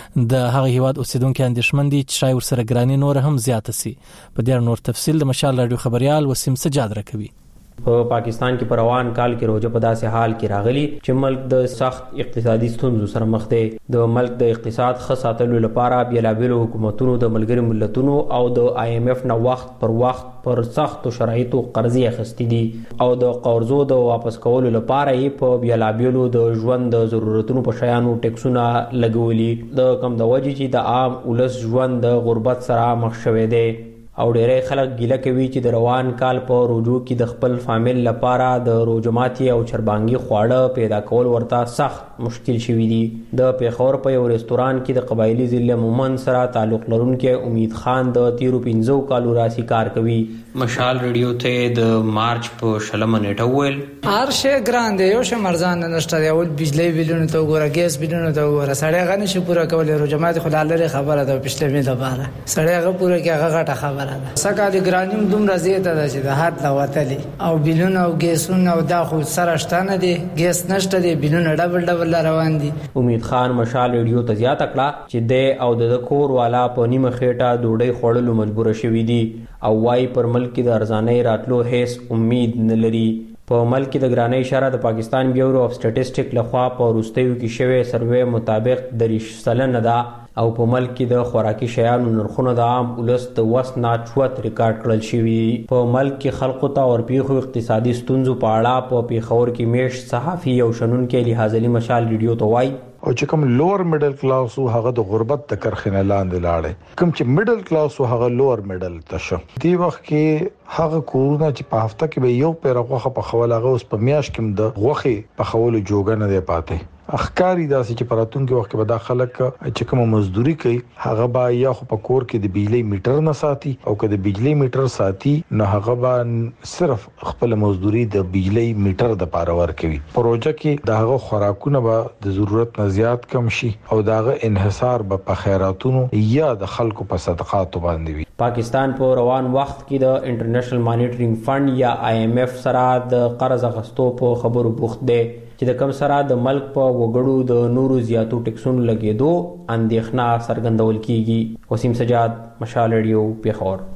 د هغه هیواد اوسیدونکو اندېښمن دي چې شاید ورسره ګرانی نور هم زیاته سي. په دې نور تفصیل د مشال رادیو خبريال وسیم سجاد راکوي. په پاکستان کې پروان کال کې روزه په داسې حال کې راغلي چې ملک د سخت اقتصادي ستونزو سره مخ دی. د ملک د اقتصاد ښه ساتلو لپاره بیلابیلو حکومتونو د ملګري ملتونو او د IMF نه وخت پر وخت پر سختو شرایطو قرضې اخیستې دي او د قرضو د واپس کولو لپاره یې په بیلابیلو د ژوند د ضرورتونو په شیانو ټیکسونه لګولي. د کم د وجې چې د عام ولس ژوند د غربت سره مخ شوی دی او ډېری خلک ګیله کوي چې د روان کال په روزو کې د خپل فامیل لپاره د روزماتي او چربانګي خواړه پیدا کول ورته سخت مشکل شوی دی. د پیښور په یو رستوران کې د قبایلی ضلع مومن سره تعلق لرونکي امید خان د 13 کالو راسي کار کوي. مشال ریډیو ته د مارچ په 16 نیټه ویل هر شی ګران دی، یو شی مرزان نشته دی، اول بجلی بیلونه ته وګوره، ګیس بیلونه ته وګوره، سړی غني شي پورا کولای روزماتي خلال لري خبره ده پښته می لپاره سړی غو پورا کې هغه غټه خبره ده. سکهالی ګرانیم دومره زیاته ده چې د حد لا وتلی او بیلونه او ګیسونه او دا خو سره شتانه دي، ګیس نشته دی، بیلونه ډبل روان دي. امید خان مشال ریډیو ته زیاته کړه چې د او د کور والا په نیمه خېټه ډوډۍ خوړلو مجبور شوی دي او وايي پر ملک د ارزانۍ راتلو هیڅ امید نه لري. په ملک کې د ګرانۍ اشاره د پاکستان بیورو اف سټټیسټیک لخوا په وروستیو کې شوی سروې مطابق 30% ده او په ملک کې د خوراکي شیانو نرخونه د عام ولس د وس نه چوت ریکارډ کړل شوی. په ملک کې خلکو ته ورپیښو اقتصادي ستونزو په اړه په پیښور کې میش صحافي او شنونکو لحاظلی مشال ریډیو ته وایي او چې کوم لوور میډل کلاس او هغه د غربت د کرخنه لاندې لاړې، کوم چې میډل کلاس او هغه لوور میډل تشه دی وخت کې هغه کورونه چې په هفته کې به یو پیره غوخه په خوله هغه اوس په میاش کې د غوخه په خولو جوګه نه دی پاتې. اخکاری داسې چې پراتون کې وخت کې به دا خلک چې کوم مزدوري کوي هغه به یا خو په کور کې د بجلی میټر نه ساتي او که د بجلی میټر ساتي نو هغه به صرف خپل مزدوري د بجلی میټر د پاره ورکوي. پروژه کې د هغه خوراکونه به د ضرورت نه زیات کم شي او داغه انحصار به په خیراتونو یا د خلکو په صدقاتو باندې وي. پاکستان په روان وخت کې د انټرنیشنل مانیټرینګ فند یا IMF سره د قرض اخیستو په خبرو بوخت دی چې د کم سره د ملک په وګړو د نورو زیاتو ټیکسونو لګیدو اندېښنه څرګندول کیږي. وسیم سجاد، مشال ریډیو، پیښور.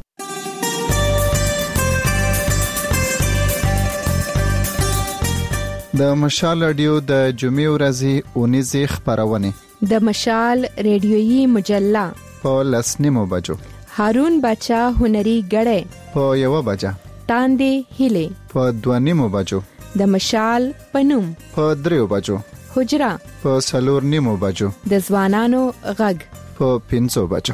د مشال رادیو د جمعې ورځې اونیزې خبرونه د مشال ریډیويي مجله په 10:30 بجو، هارون بچا هنري غړې په 1 بجه، تاندې هله په 2:30 بجو، د مشال پنوم په 3 بجو، حجرا په 4:30 بجو، د ځوانانو غږ په 5 بجو.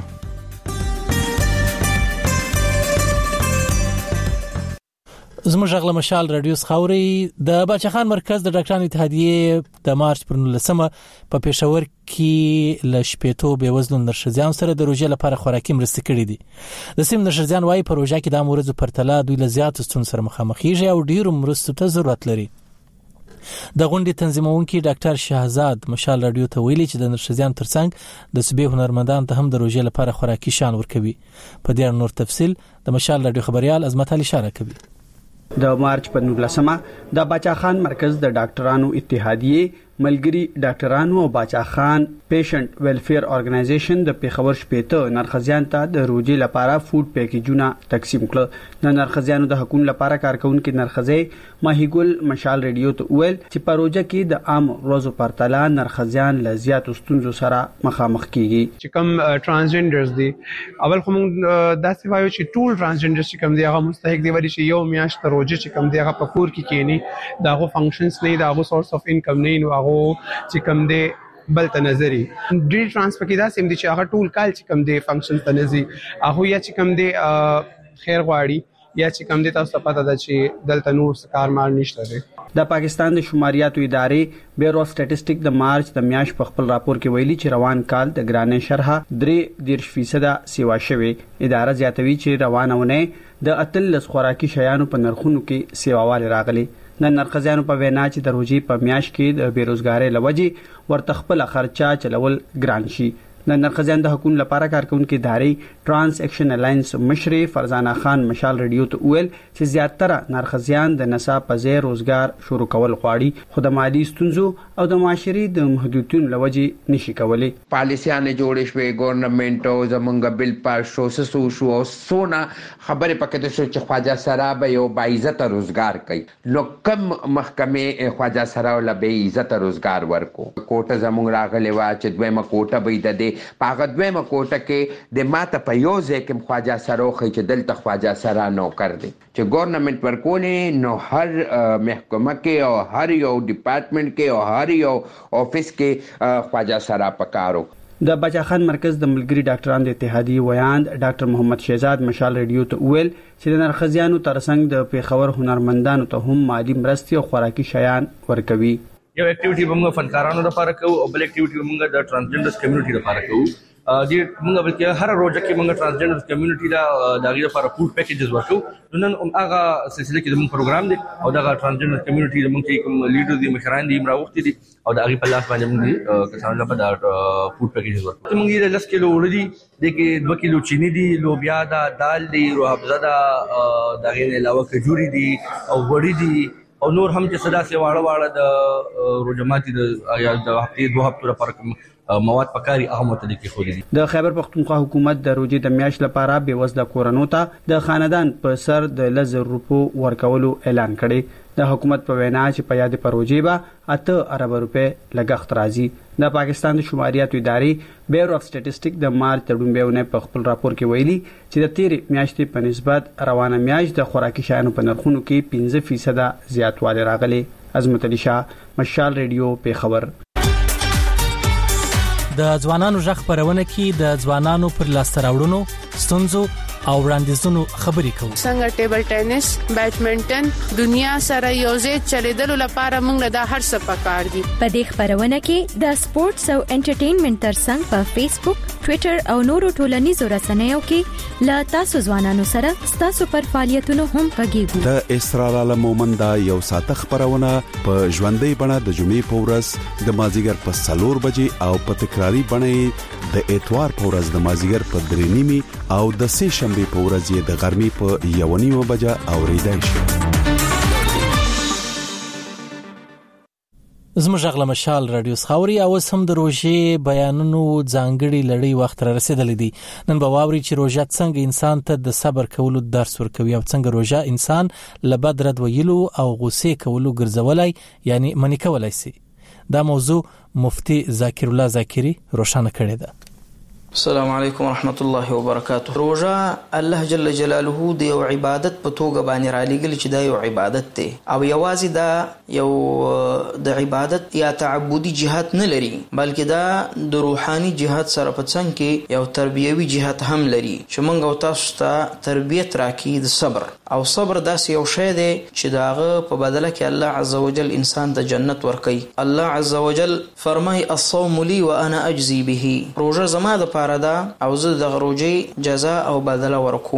زموږ غل مشال رادیو خاوري د بچخان مرکز د ډاکټرانو اتحادیه د مارچ پر 19 په پېښور کې لشپېتو به وزن نرشزیان سره د روزې لپاره خوراکي مرستې کړې دي. د سیم نرشزیان وايي په روزه کې د امورزو پرتله دوی له زیات ستون سره مخامخ کیږي او ډیرو مرستو ته ضرورت لري. د غونډې تنظیمونکي ډاکټر شهزاد مشال رادیو ته ویلي چې د نرښځیانو ترڅنګ د صوبې هنرمندان ته هم د روزي لپاره خوراکي شان ورکوي. په دې نور تفصيل د مشال رادیو خبريال عظمت علي اشاره کوي. د مارچ په 19مه د باچا خان مرکز د ډاکټرانو اتحادیه ملګری ډاکټرانو او باچا خان پیشنټ ویلفیر ارګنایزیشن د پیښور شپېته نرخزیان ته د روزي لپاره فود پیکیجونه تقسیم کړل. د نرخزیانو د حقوقو لپاره کارکونکو نرخزی ماهیګل مشال رادیو ته ویل چې پروژه کې د عام روزو پرتله نرخزیان ل زیات ستونزو سره مخامخ کیږي. چې کوم ترانسجندرز دي اول کوم داسې وایو چې ټول ترانسجندرز چې کوم دی هغه مستحق دی چې یو میاشت روزي چې کوم دی هغه په کور کې کینی داغه فنکشنز نه داغه سورس اف انکم نه نو چې کوم دی بل ته نظری ډیل ترانسفر کې دا سیم دي چې هغه ټول کال چې کوم دی فنکشن ته نظری هغه یا چې کوم دی خیر غواړي یا چې کوم دی تاسو پته ده چې دلته نور کار مال نشته دی. د پاکستان د شماریاتو ادارې بیورو سټټیسټیک د مارچ د میاشت په خپل راپور کې ویلي چې روان کال د ګرانې شرح 3% سیوا شوی. اداره زیاتوي چې روانونه د اتلس خوراکي شیانو په نرخونو کې سیواوال راغلي. د نرخزیانو په وینا چې د روزي په میاشت کې د بیروزګاری لوجې ورته خپل خرچه چلول ګران شي. د نرخزیان د حقوقو لپاره کارکونکو ادارې ترانس اکشن الاینس مشري فرزانه خان مشال رادیو ته ویل چې زیاتره نرخزیان د نصاب په ځای روزګار شروع کول غواړي خو د مالی ستونزو او د معاشري د محدودیتونو لوجې نشي کولی. پالیسیانه جوړې شوې ګورنمنت او زمونږ بل پاس شو او سونا خبره پکې د چې خواجه سرا به یو باعزت روزګار کوي نو کم محکمه خواجه سرا ول به عزت روزګار ورکو. کوټه زمونږ راغلی وا چې دویمه کوټه به د پاغه دویمه کوټه کې د ماته په یو ځای کې خواجه سرا خو چې دلته خواجه سرا نو کړ دي چې ګورنمنت ورکولې نو هر محکمه کې او هر یو ډپارټمنټ کې او هر یو افیس کې خواجه سرا پکارو. د باچا خان مرکز د ملګری ډاکټرانو د اتحادیې ویاند ډاکټر محمد شهزاد مشال رادیو ته ویل چې د نرخزیانو ترڅنګ د پیښور هنرمندانو ته هم مالی مرستې او خوراکي شیان ورکوي. یو اکټیویټي موږ فنکارانو لپاره کوو او بل اکټیویټي موږ د ترانسجندرز کمیونټي لپاره کوو. دې موږ بلکې هر روزه کې موږ ترانسجندرز کمیونټي دا دغه لپاره فود پیکیجز ورکو. نن هغه سلسله کې موږ پروګرام دی او دا ترانسجندرز کمیونټي موږ چې کوم لیډر دي مشران دي راوختي دي او دا غي په لاس باندې موږ کسانو لپاره فود پیکیجز ورکو. موږ یې 10 کیلو وړدي د کې 2 کیلو چینی دي لوبیا دا دال دي روحفزه دا دغه علاوه کجوري دي او وړي دي او نور هم چې صدا سي واړه د روزماتي د هفتې 2 هفتو لپاره مواد پکاري اهمیت لري خو دي. د خیبر پختونخوا حکومت د روزي د میاشت لپاره بے وزله کورونو ته د خاندان په سر د 1000 روپو ورکولو اعلان کړي. د حکومت په وینا چې په یاد پروژې به 8 ارب روپے لګښت راځي. د پاکستان د شماریاتو ادارې بیورو اف سټټیسټیک د مارچ د ډومبهونه په خپل راپور کې ویلي چې د تیر میاشتې په نسبت روانه میاشت د خوراکي شیانو په نرخونو کې 15% زیاتوالی راغلی. عظمت علي شاه مشال رادیو پیښور. د ځوانانو ژغ خبرونه کې د ځوانانو پر لاسته راوړنو ستونزو او وړاندیزونو خبرې کوو. څنګه ټیبل ټینس بیډمنټن دنیا سره یوځای چلیدلو لپاره موږ د هر څه پکار دي. په دې خبرونه کې د سپورتس او انټرټینمنټ ترڅنګ په فیسبوک ټوئیټر او نورو ټولنیزو رسنیو کې لا تاسو ځوانانو سره تاسو پر فعالیتونو هم غږیږو. د اسرار عالم مومند یو ساعت خبرونه په ژوندۍ بڼه د جمعې په ورځ د مازیګر په 4 بجې او په تکراری بڼه د اتوار په ورځ د مازیګر په 3:30 او د سه شنبه په ورځ د غرمې په 1:30 بجې اوریدای شي. زموږ غلا مشال رادیو خاوري او سم د روزي بیانونو ځانګړي لړۍ وخت را رسیدلې دي. نن به واوري چې روزه څنګه انسان ته د صبر کولو درس ورکوي او څنګه روزه انسان له بد رد ویلو او غوسه کولو ګرځولای یعنی منی کولای شي. دا موضوع مفتی ذاکر الله ذاکری روشانه کړی ده. السلام علیکم ورحمت الله وبرکاته. روزه الله جل جلاله د یو عبادت په توګه باندې را لګل چې دا یو عبادت دی او یوازې دا یو د عبادت یا تعبدي جهات نه لري بلکې دا د روحاني جهات سره په څنګ کې یو تربیوي جهات هم لري چې موږ او تاسو ته تربیت راکړي د صبر او صبر داسې یو شی دی چې داغه په بدله کې الله عزوجل انسان ته جنت ورکړي. الله عزوجل فرمای الصوم لي وانا اجزي به. روزه زما د دا او زه د غروجي جزاء او بدله ورکوما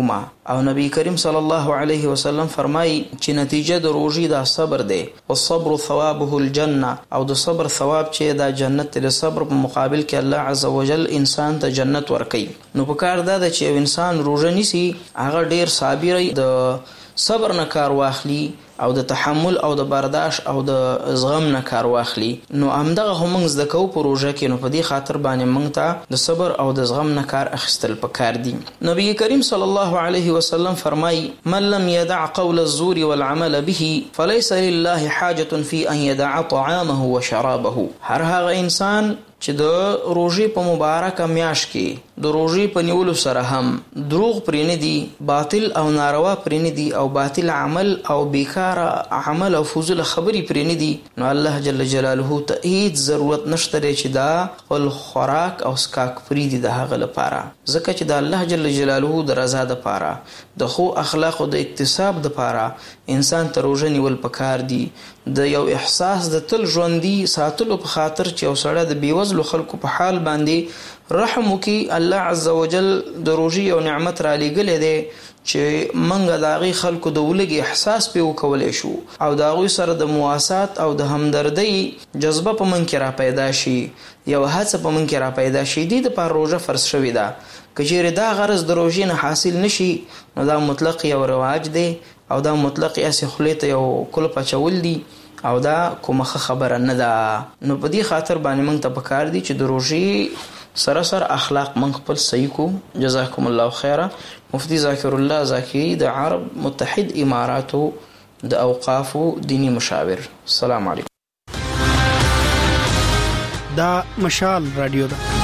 او نبی کریم صلی الله علیه وسلم فرمایي چې نتیجه د روزي دا صبر دی، والصبر ثوابه الجنه، او د صبر ثواب چې دا جنت دی. صبر په مقابل کې الله عزوجل انسان ته جنت ورکوي. نو په کار دا چې یو انسان روزه نیسي هغه ډیر صابر د صبر نه کار واخلي او د تحمل او د برداشت او د زغم نه کار واخلي. نو همدغه هم موږ زده کوو په روژه کې. نو په دې خاطر باندې موږ ته د صبر او د زغم نه کار اخیستل پکار دي. نبی کریم صلی الله علیه وسلم فرمایي من لم يدع قول الزور والعمل به فليس لله حاجة في ان يدع طعامه وشرابه. هر هغه انسان چې د روژې په مبارکه میاشت کې د روژې په نیولو سره هم دروغ پرې نه دي، باطل او ناروا پرې نه دي، او باطل عمل او بیکاره عمل او فضول خبرې پرې نه دي، نو الله جل جلاله ته هیڅ ضرورت نشته چې دا خپل خوراک او سکاک پرې دي د هغه لپاره. ځکه چې د الله جل جلاله د رضا دپاره د خو اخلاقو د اکتساب دپاره انسان ته روژه نیول پکار دي. د یو احساس د تل ژوندي ساتلو په خاطر چې یو سړی د بیوزلو خلکو په حال باندې رحم وکړي. الله عزوجل د روژې یو نعمت را لېږلی دی چې منګه د هغې خلکو د ولږې احساس پې وکولی شو او د هغوی سره د مواسات او د همدردۍ جذبه په من کې را پیدا شي، یو هڅه په من کې را پیدا شي. دې دپاره روژه فرض شوې ده. که چیرې دا غرض د روژې نه حاصل نشي نو دا مطلق یو رواج دی او دا مطلق یاسې خولې ته یو کلپ اچول دي او دا کومه خبره نه ده. نو په دې خاطر باندې موږ ته پکار دي چې د روژې سره سره اخلاق موږ خپل صحیح کو. جزاکم الله خیره. مفتی ذاکر الله زاکری د عرب متحد اماراتو د اوقافو دینی مشاور. السلام علیکم. دا مشال رادیو ده.